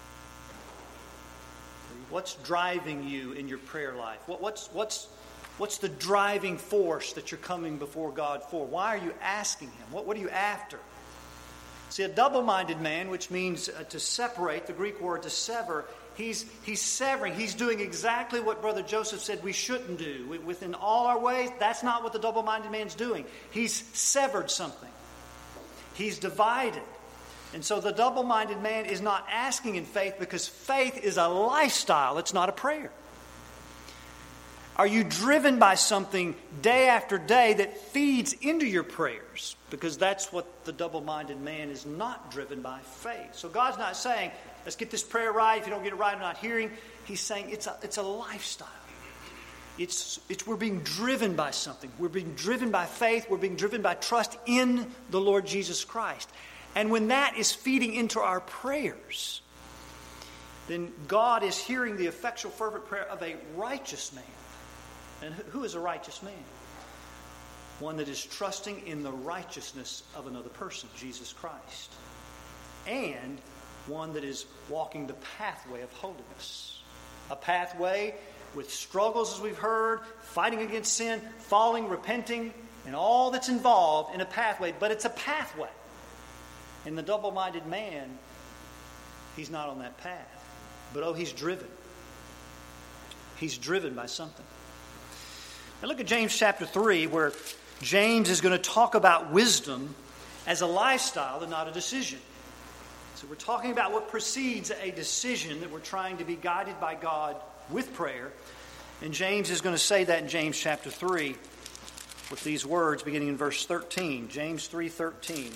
What's driving you in your prayer life? What, what's, what's, what's the driving force that you're coming before God for? Why are you asking Him? What, what are you after? See, a double-minded man, which means uh, to separate, the Greek word to sever, he's he's severing. He's doing exactly what Brother Joseph said we shouldn't do. We, within all our ways, that's not what the double-minded man's doing. He's severed something. He's divided. And so the double-minded man is not asking in faith because faith is a lifestyle. It's not a prayer. Are you driven by something day after day that feeds into your prayers? Because that's what the double-minded man is not driven by faith. So God's not saying, let's get this prayer right. If you don't get it right, I'm not hearing. He's saying it's a, it's a lifestyle. It's, it's we're being driven by something. We're being driven by faith. We're being driven by trust in the Lord Jesus Christ. And when that is feeding into our prayers, then God is hearing the effectual, fervent prayer of a righteous man. And who is a righteous man? One that is trusting in the righteousness of another person, Jesus Christ. And one that is walking the pathway of holiness. A pathway with struggles, as we've heard, fighting against sin, falling, repenting, and all that's involved in a pathway. But it's a pathway. And the double-minded man, he's not on that path. But oh, he's driven. He's driven by something. Now look at James chapter three, where James is going to talk about wisdom as a lifestyle and not a decision. So we're talking about what precedes a decision that we're trying to be guided by God with prayer. And James is going to say that in James chapter three with these words beginning in verse thirteen. James three thirteen.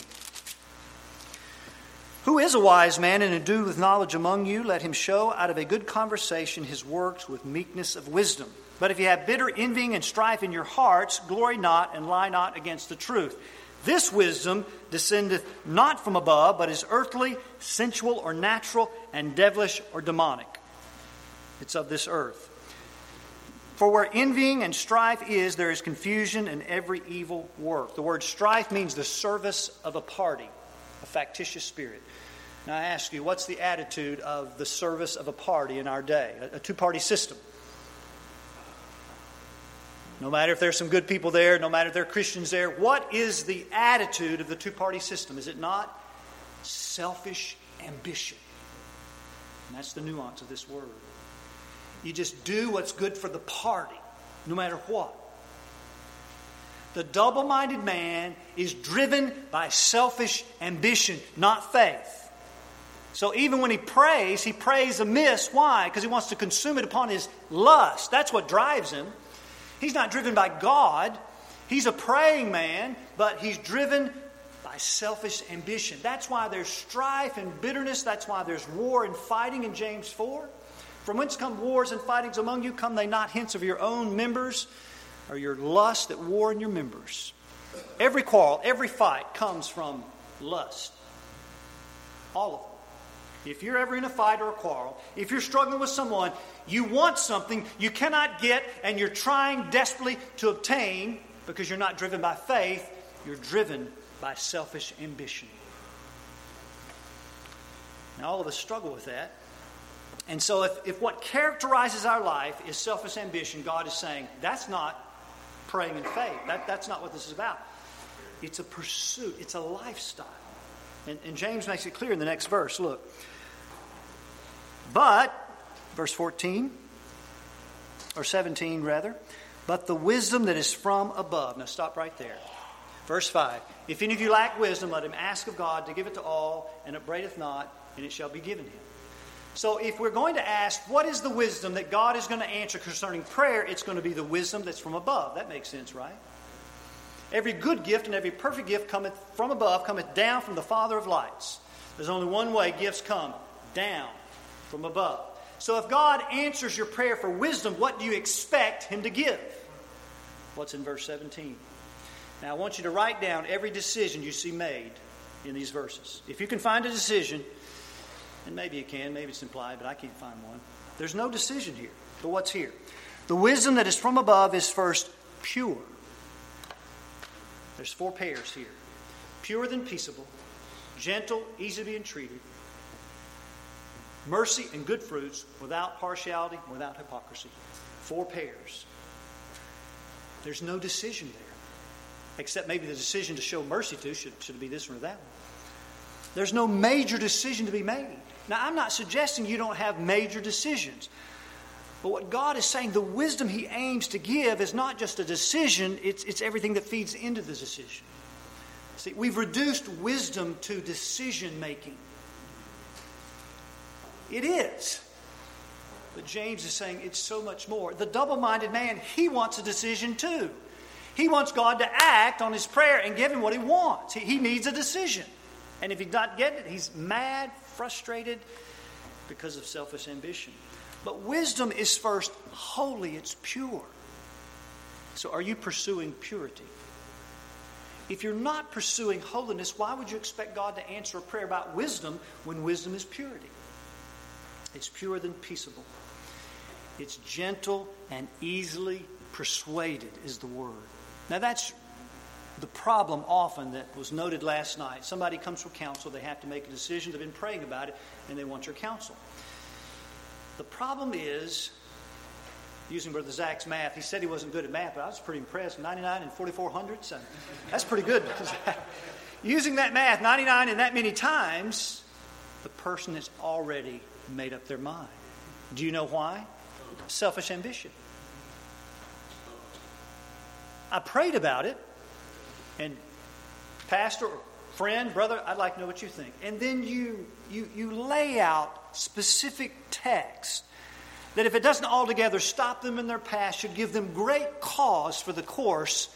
Who is a wise man and endued with knowledge among you? Let him show out of a good conversation his works with meekness of wisdom. But if you have bitter envying and strife in your hearts, glory not and lie not against the truth. This wisdom descendeth not from above, but is earthly, sensual, or natural, and devilish or demonic. It's of this earth. For where envying and strife is, there is confusion and every evil work. The word strife means the service of a party, a factitious spirit. Now I ask you, what's the attitude of the service of a party in our day? A, a two-party system. No matter if there's some good people there, no matter if there are Christians there, what is the attitude of the two-party system? Is it not selfish ambition? And that's the nuance of this word. You just do what's good for the party, no matter what. The double-minded man is driven by selfish ambition, not faith. So even when he prays, he prays amiss. Why? Because he wants to consume it upon his lust. That's what drives him. He's not driven by God. He's a praying man, but he's driven by selfish ambition. That's why there's strife and bitterness. That's why there's war and fighting in James four. From whence come wars and fightings among you? Come they not hence of your own members, or your lust that war in your members? Every quarrel, every fight comes from lust. All of them. If you're ever in a fight or a quarrel, if you're struggling with someone, you want something you cannot get and you're trying desperately to obtain because you're not driven by faith, you're driven by selfish ambition. Now all of us struggle with that. And so if, if what characterizes our life is selfish ambition, God is saying, that's not praying in faith. That, that's not what this is about. It's a pursuit. It's a lifestyle. And, and James makes it clear in the next verse. Look. But, verse fourteen, or seventeen rather, but the wisdom that is from above. Now stop right there. Verse five. If any of you lack wisdom, let him ask of God to give it to all, and upbraideth not, and it shall be given him. So if we're going to ask, what is the wisdom that God is going to answer concerning prayer, it's going to be the wisdom that's from above. That makes sense, right? Every good gift and every perfect gift cometh from above, cometh down from the Father of lights. There's only one way gifts come, down from above. So if God answers your prayer for wisdom, what do you expect Him to give? What's in verse seventeen? Now I want you to write down every decision you see made in these verses. If you can find a decision, and maybe you can, maybe it's implied, but I can't find one. There's no decision here. But what's here? The wisdom that is from above is first pure. There's four pairs here. Pure than peaceable, gentle, easy to be entreated, mercy and good fruits, without partiality, without hypocrisy. Four pairs. There's no decision there. Except maybe the decision to show mercy to, should, should it be this one or that one? There's no major decision to be made. Now, I'm not suggesting you don't have major decisions. But what God is saying, the wisdom He aims to give is not just a decision, it's, it's everything that feeds into the decision. See, we've reduced wisdom to decision making. It is. But James is saying it's so much more. The double-minded man, he wants a decision too. He wants God to act on his prayer and give him what he wants. He, he needs a decision. And if he's not getting it, he's mad, frustrated because of selfish ambition. But wisdom is first holy, it's pure. So are you pursuing purity? If you're not pursuing holiness, why would you expect God to answer a prayer about wisdom when wisdom is purity? It's purer than peaceable. It's gentle and easily persuaded is the word. Now that's the problem often that was noted last night. Somebody comes for counsel, they have to make a decision, they've been praying about it, and they want your counsel. The problem is, using Brother Zach's math, he said he wasn't good at math, but I was pretty impressed. ninety-nine and forty-four hundredths, so that's pretty good. Using that math, ninety-nine and that many times, the person has already made up their mind. Do you know why? Selfish ambition. I prayed about it, and pastor, friend, brother, I'd like to know what you think. And then you you you lay out specific text that if it doesn't altogether stop them in their path, should give them great cause for the course.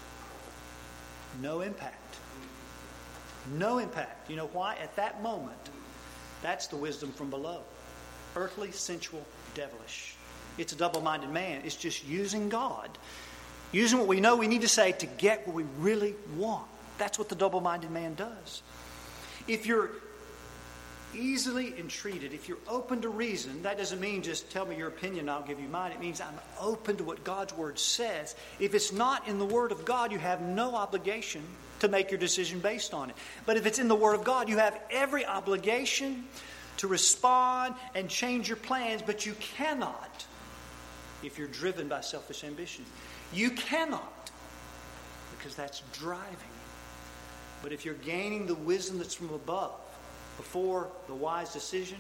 No impact. No impact. You know why? At that moment, that's the wisdom from below. Earthly, sensual, devilish. It's a double-minded man. It's just using God. Using what we know we need to say to get what we really want. That's what the double-minded man does. If you're easily entreated. If you're open to reason, that doesn't mean just tell me your opinion, I'll give you mine. It means I'm open to what God's Word says. If it's not in the Word of God, you have no obligation to make your decision based on it. But if it's in the Word of God, you have every obligation to respond and change your plans, but you cannot if you're driven by selfish ambition. You cannot, because that's driving. But if you're gaining the wisdom that's from above before the wise decision,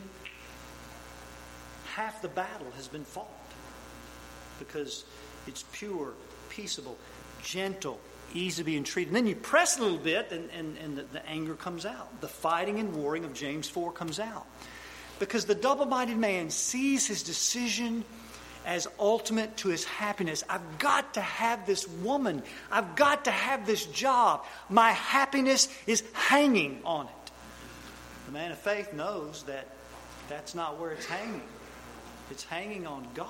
half the battle has been fought, because it's pure, peaceable, gentle, easy to be entreated. And then you press a little bit and, and, and the, the anger comes out. The fighting and warring of James four comes out. Because the double-minded man sees his decision as ultimate to his happiness. I've got to have this woman. I've got to have this job. My happiness is hanging on it. The man of faith knows that that's not where it's hanging. It's hanging on God.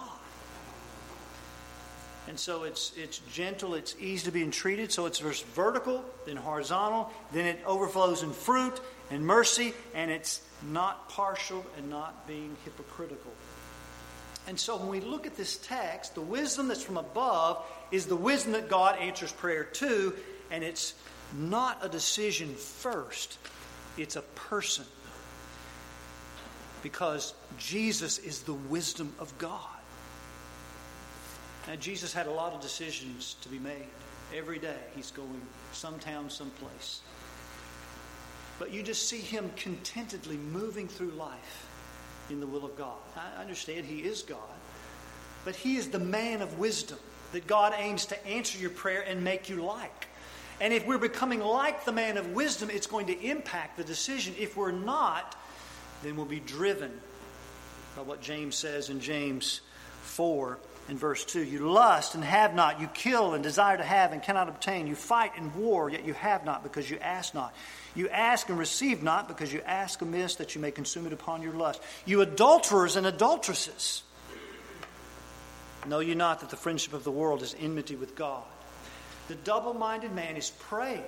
And so it's it's gentle, it's easy to be entreated. So it's first vertical, then horizontal, then it overflows in fruit and mercy, and it's not partial and not being hypocritical. And so when we look at this text, the wisdom that's from above is the wisdom that God answers prayer to, and it's not a decision first, it's a person. Because Jesus is the wisdom of God. Now, Jesus had a lot of decisions to be made. Every day he's going some town, someplace. But you just see him contentedly moving through life in the will of God. I understand he is God, but he is the man of wisdom that God aims to answer your prayer and make you like. And if we're becoming like the man of wisdom, it's going to impact the decision. If we're not, then we'll be driven by what James says in James four and verse two. You lust and have not. You kill and desire to have and cannot obtain. You fight and war, yet you have not because you ask not. You ask and receive not because you ask amiss that you may consume it upon your lust. You adulterers and adulteresses, know you not that the friendship of the world is enmity with God? The double-minded man is praying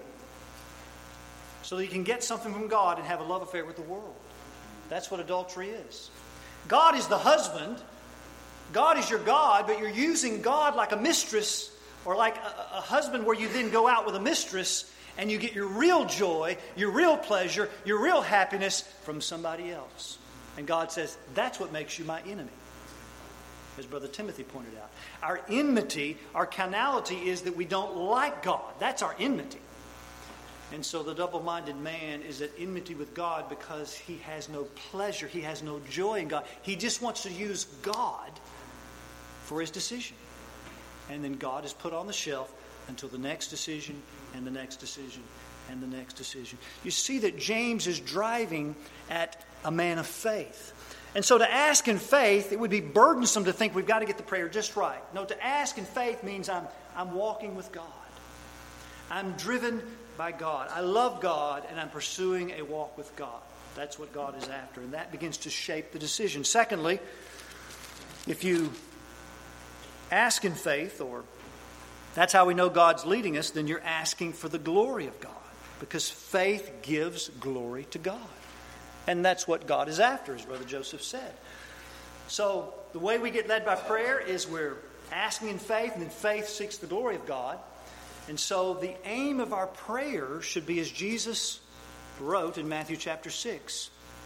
so that he can get something from God and have a love affair with the world. That's what adultery is. God is the husband. God is your God, but you're using God like a mistress, or like a, a husband where you then go out with a mistress and you get your real joy, your real pleasure, your real happiness from somebody else. And God says, that's what makes you my enemy. As Brother Timothy pointed out. Our enmity, our carnality is that we don't like God. That's our enmity. And so the double-minded man is at enmity with God because he has no pleasure, he has no joy in God. He just wants to use God for his decision. And then God is put on the shelf until the next decision and the next decision and the next decision. You see that James is driving at a man of faith. And so to ask in faith, it would be burdensome to think we've got to get the prayer just right. No, to ask in faith means I'm I'm walking with God. I'm driven by God. I love God, and I'm pursuing a walk with God. That's what God is after, and that begins to shape the decision. Secondly, if you ask in faith, or that's how we know God's leading us, then you're asking for the glory of God, because faith gives glory to God. And that's what God is after, as Brother Joseph said. So the way we get led by prayer is we're asking in faith, and then faith seeks the glory of God. And so the aim of our prayer should be as Jesus wrote in Matthew chapter six.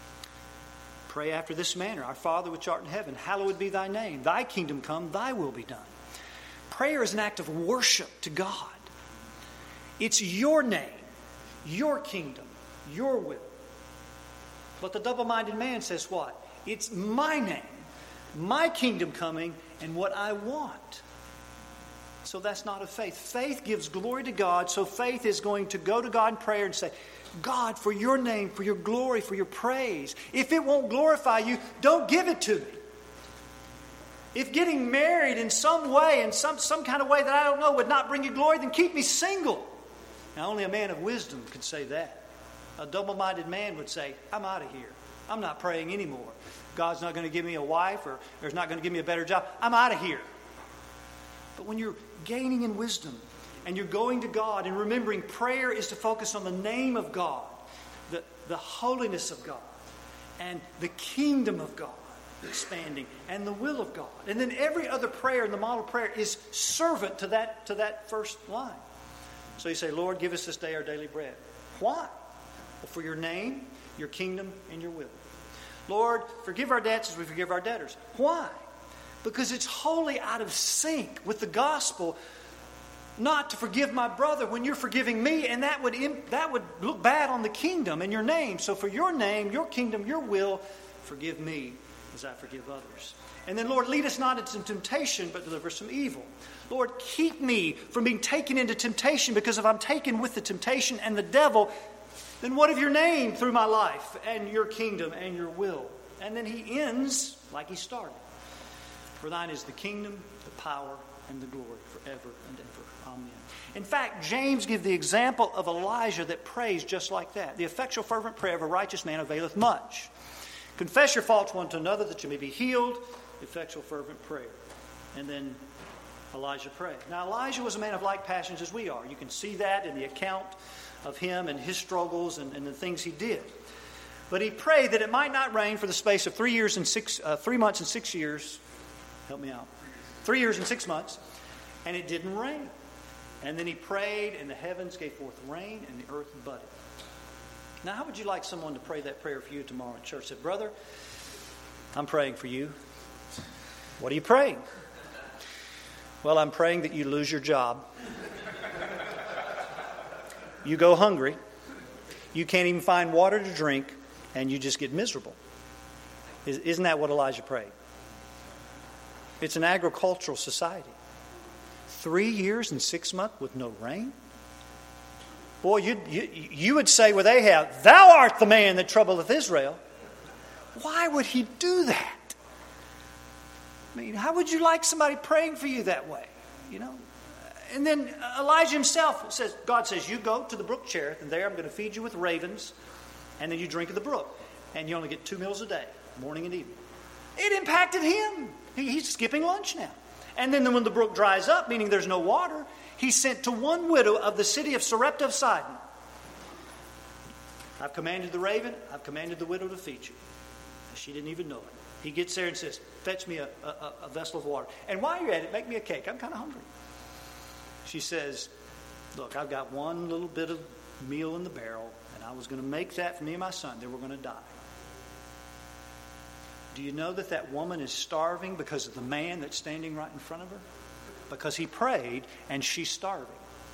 Pray after this manner: Our Father which art in heaven, hallowed be thy name. Thy kingdom come, thy will be done. Prayer is an act of worship to God. It's your name, your kingdom, your will. But the double-minded man says what? It's my name, my kingdom coming, and what I want. So that's not of faith. Faith gives glory to God, so faith is going to go to God in prayer and say, God, for your name, for your glory, for your praise. If it won't glorify you, don't give it to me. If getting married in some way, in some, some kind of way that I don't know, would not bring you glory, then keep me single. Now, only a man of wisdom could say that. A double-minded man would say, I'm out of here. I'm not praying anymore. God's not going to give me a wife, or there's not going to give me a better job. I'm out of here. But when you're gaining in wisdom and you're going to God and remembering prayer is to focus on the name of God, the, the holiness of God, and the kingdom of God expanding and the will of God. And then every other prayer in the model prayer is servant to that, to that first line. So you say, Lord, give us this day our daily bread. Why? Well, for your name, your kingdom, and your will. Lord, forgive our debts as we forgive our debtors. Why? Because it's wholly out of sync with the gospel not to forgive my brother when you're forgiving me, and that would that would look bad on the kingdom and your name. So for your name, your kingdom, your will, forgive me as I forgive others. And then, Lord, lead us not into temptation, but deliver us from evil. Lord, keep me from being taken into temptation, because if I'm taken with the temptation and the devil, then what of your name through my life and your kingdom and your will? And then he ends like he started. For thine is the kingdom, the power, and the glory forever and ever. Amen. In fact, James gives the example of Elijah that prays just like that. The effectual fervent prayer of a righteous man availeth much. Confess your faults one to another that you may be healed. Effectual fervent prayer. And then Elijah prayed. Now Elijah was a man of like passions as we are. You can see that in the account of him and his struggles and, and the things he did. But he prayed that it might not rain for the space of three years and six, uh, three months and six years. Help me out. Three years and six months. And it didn't rain. And then he prayed, and the heavens gave forth rain, and the earth budded. Now, how would you like someone to pray that prayer for you tomorrow at church? Said, brother, I'm praying for you. What are you praying? Well, I'm praying that you lose your job. You go hungry. You can't even find water to drink, and you just get miserable. Isn't that what Elijah prayed? It's an agricultural society. Three years and six months with no rain? Boy, you, you, you would say with Ahab, thou art the man that troubleth Israel. Why would he do that? I mean, how would you like somebody praying for you that way? You know? And then Elijah himself says, God says, you go to the brook Cherith, and there I'm going to feed you with ravens, and then you drink of the brook. And you only get two meals a day, morning and evening. It impacted him. He, he's skipping lunch now. And then when the brook dries up, meaning there's no water, he sent to one widow of the city of Sarepta of Sidon. I've commanded the raven, I've commanded the widow to feed you. She didn't even know it. He gets there and says, fetch me a, a, a vessel of water. And while you're at it, make me a cake. I'm kind of hungry. She says, look, I've got one little bit of meal in the barrel, and I was going to make that for me and my son. Then we're going to die. Do you know that that woman is starving because of the man that's standing right in front of her? Because he prayed and she's starving.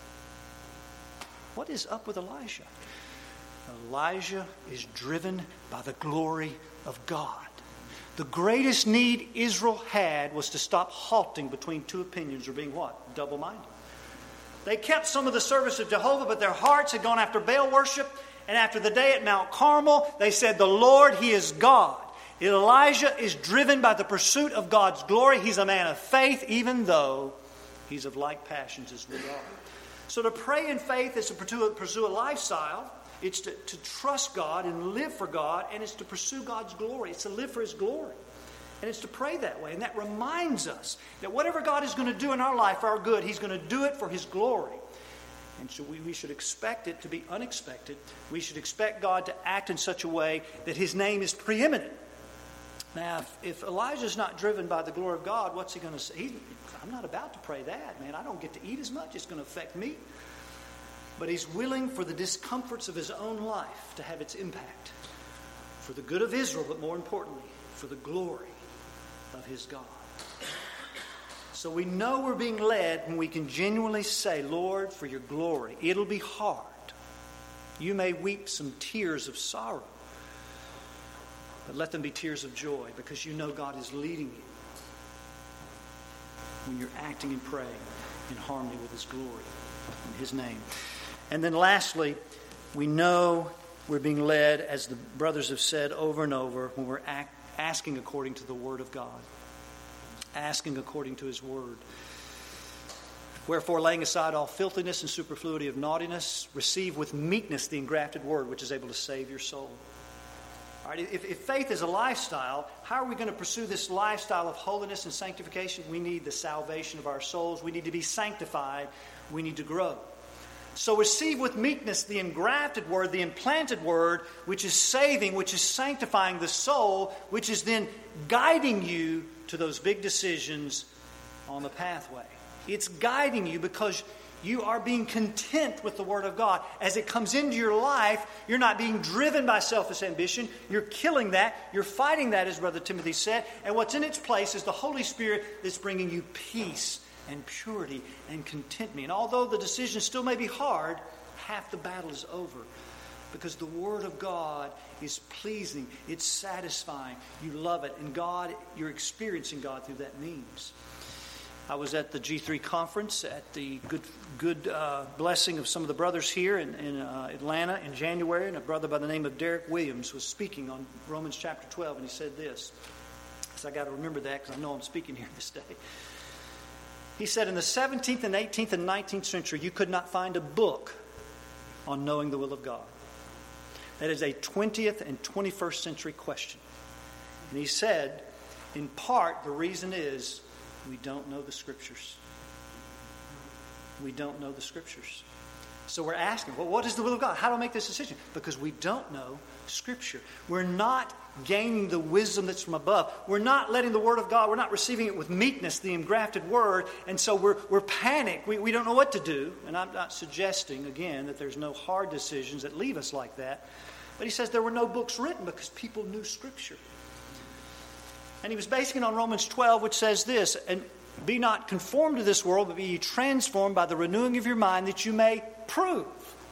What is up with Elijah? Elijah is driven by the glory of God. The greatest need Israel had was to stop halting between two opinions, or being what? Double-minded. They kept some of the service of Jehovah, but their hearts had gone after Baal worship. And after the day at Mount Carmel, they said, the Lord, He is God. Elijah is driven by the pursuit of God's glory. He's a man of faith, even though he's of like passions as we are. So to pray in faith is to pursue a lifestyle. It's to, to trust God and live for God, and it's to pursue God's glory. It's to live for His glory. And it's to pray that way. And that reminds us that whatever God is going to do in our life for our good, He's going to do it for His glory. And so we, we should expect it to be unexpected. We should expect God to act in such a way that His name is preeminent. Now, if, if Elijah's not driven by the glory of God, what's he going to say? He, I'm not about to pray that, man. I don't get to eat as much. It's going to affect me. But he's willing for the discomforts of his own life to have its impact. For the good of Israel, but more importantly, for the glory of his God. So we know we're being led when we can genuinely say, Lord, for your glory. It'll be hard. You may weep some tears of sorrow. But let them be tears of joy, because you know God is leading you when you're acting and praying in harmony with His glory in His name. And then lastly, we know we're being led, as the brothers have said over and over, when we're act, asking according to the Word of God. Asking according to His Word. Wherefore, laying aside all filthiness and superfluity of naughtiness, receive with meekness the engrafted Word, which is able to save your soul. All right, if, if faith is a lifestyle, how are we going to pursue this lifestyle of holiness and sanctification? We need the salvation of our souls. We need to be sanctified. We need to grow. So receive with meekness the engrafted word, the implanted word, which is saving, which is sanctifying the soul, which is then guiding you to those big decisions on the pathway. It's guiding you because you are being content with the Word of God. As it comes into your life, you're not being driven by selfish ambition. You're killing that. You're fighting that, as Brother Timothy said. And what's in its place is the Holy Spirit that's bringing you peace and purity and contentment. And although the decision still may be hard, half the battle is over. Because the Word of God is pleasing. It's satisfying. You love it. And God, you're experiencing God through that means. I was at the G three conference at the good good uh, blessing of some of the brothers here in, in uh, Atlanta in January, and a brother by the name of Derek Williams was speaking on Romans chapter twelve, and he said this. So I got to remember that because I know I'm speaking here this day. He said, in the seventeenth and eighteenth and nineteenth century, you could not find a book on knowing the will of God. That is a twentieth and twenty-first century question. And he said, in part, the reason is we don't know the Scriptures. We don't know the Scriptures. So we're asking, well, what is the will of God? How do I make this decision? Because we don't know Scripture. We're not gaining the wisdom that's from above. We're not letting the Word of God, we're not receiving it with meekness, the engrafted Word, and so we're we're panicked. We, we don't know what to do. And I'm not suggesting, again, that there's no hard decisions that leave us like that. But he says there were no books written because people knew Scripture. And he was basing it on Romans twelve, which says this, and be not conformed to this world, but be ye transformed by the renewing of your mind, that you may prove.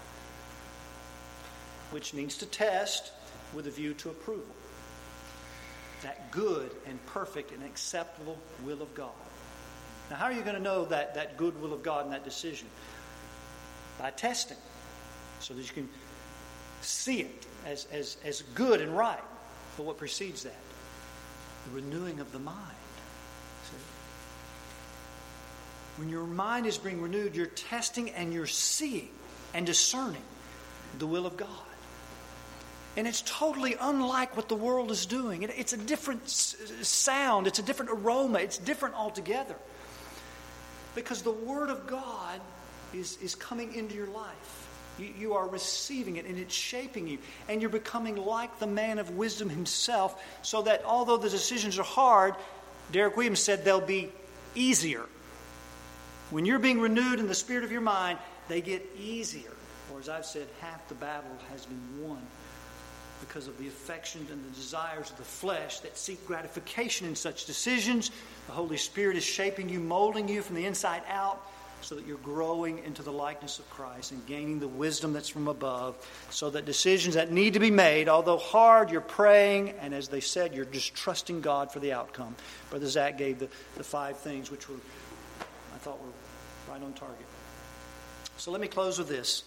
Which means to test with a view to approval. That good and perfect and acceptable will of God. Now, how are you going to know that, that good will of God in that decision? By testing. So that you can see it as, as, as good and right. But what precedes that? The renewing of the mind. See? When your mind is being renewed, you're testing and you're seeing and discerning the will of God. And it's totally unlike what the world is doing. It, it's a different s- sound. It's a different aroma. It's different altogether. Because the Word of God is, is coming into your life. You, you are receiving it and it's shaping you. And you're becoming like the man of wisdom himself, so that although the decisions are hard, Derek Williams said they'll be easier. When you're being renewed in the spirit of your mind, they get easier. Or as I've said, half the battle has been won. Because of the affections and the desires of the flesh that seek gratification in such decisions. The Holy Spirit is shaping you, molding you from the inside out, so that you're growing into the likeness of Christ and gaining the wisdom that's from above, so that decisions that need to be made, although hard, you're praying, and as they said, you're just trusting God for the outcome. Brother Zach gave the, the five things which were, I thought were right on target. So let me close with this.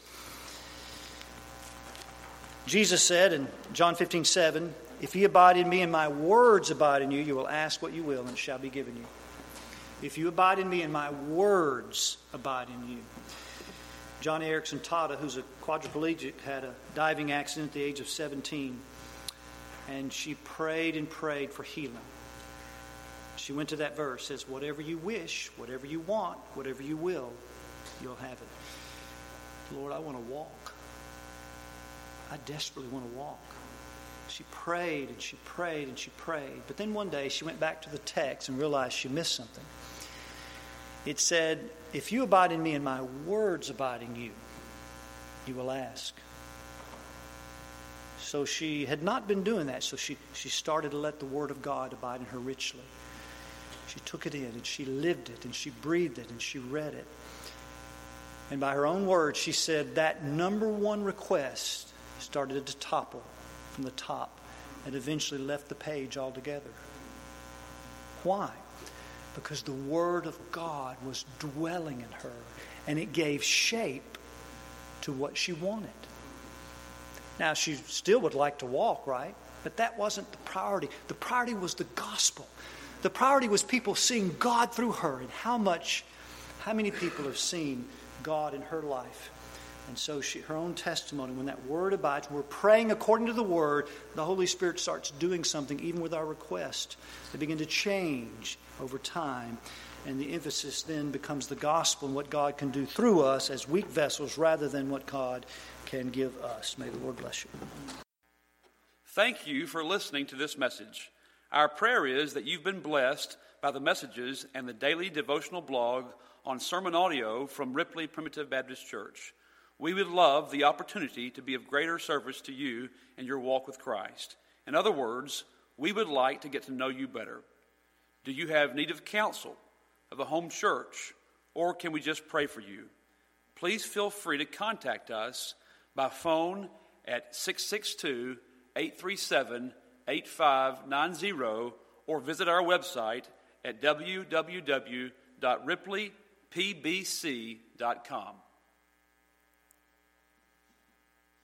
Jesus said in John fifteen seven, if ye abide in me and my words abide in you, you will ask what you will and it shall be given you. If you abide in me and my words abide in you. Johnny Erickson Tata, who's a quadriplegic, had a diving accident at the age of seventeen. And she prayed and prayed for healing. She went to that verse, says, whatever you wish, whatever you want, whatever you will, you'll have it. Lord, I want to walk. I desperately want to walk. She prayed and she prayed and she prayed. But then one day she went back to the text and realized she missed something. It said, if you abide in me and my words abide in you, you will ask. So she had not been doing that. So she, she started to let the Word of God abide in her richly. She took it in and she lived it and she breathed it and she read it. And by her own words, she said that number one request started to topple from the top and eventually left the page altogether. Why? Because the Word of God was dwelling in her and it gave shape to what she wanted. Now, she still would like to walk, right? But that wasn't the priority. The priority was the gospel. The priority was people seeing God through her, and how much, how many people have seen God in her life. And so she, her own testimony, when that Word abides, we're praying according to the Word, the Holy Spirit starts doing something even with our request. They begin to change over time. And the emphasis then becomes the gospel and what God can do through us as weak vessels rather than what God can give us. May the Lord bless you. Thank you for listening to this message. Our prayer is that you've been blessed by the messages and the daily devotional blog on sermon audio from Ripley Primitive Baptist Church. We would love the opportunity to be of greater service to you in your walk with Christ. In other words, we would like to get to know you better. Do you have need of counsel, of a home church, or can we just pray for you? Please feel free to contact us by phone at six six two, eight three seven, eight five nine zero or visit our website at w w w dot ripley p b c dot com.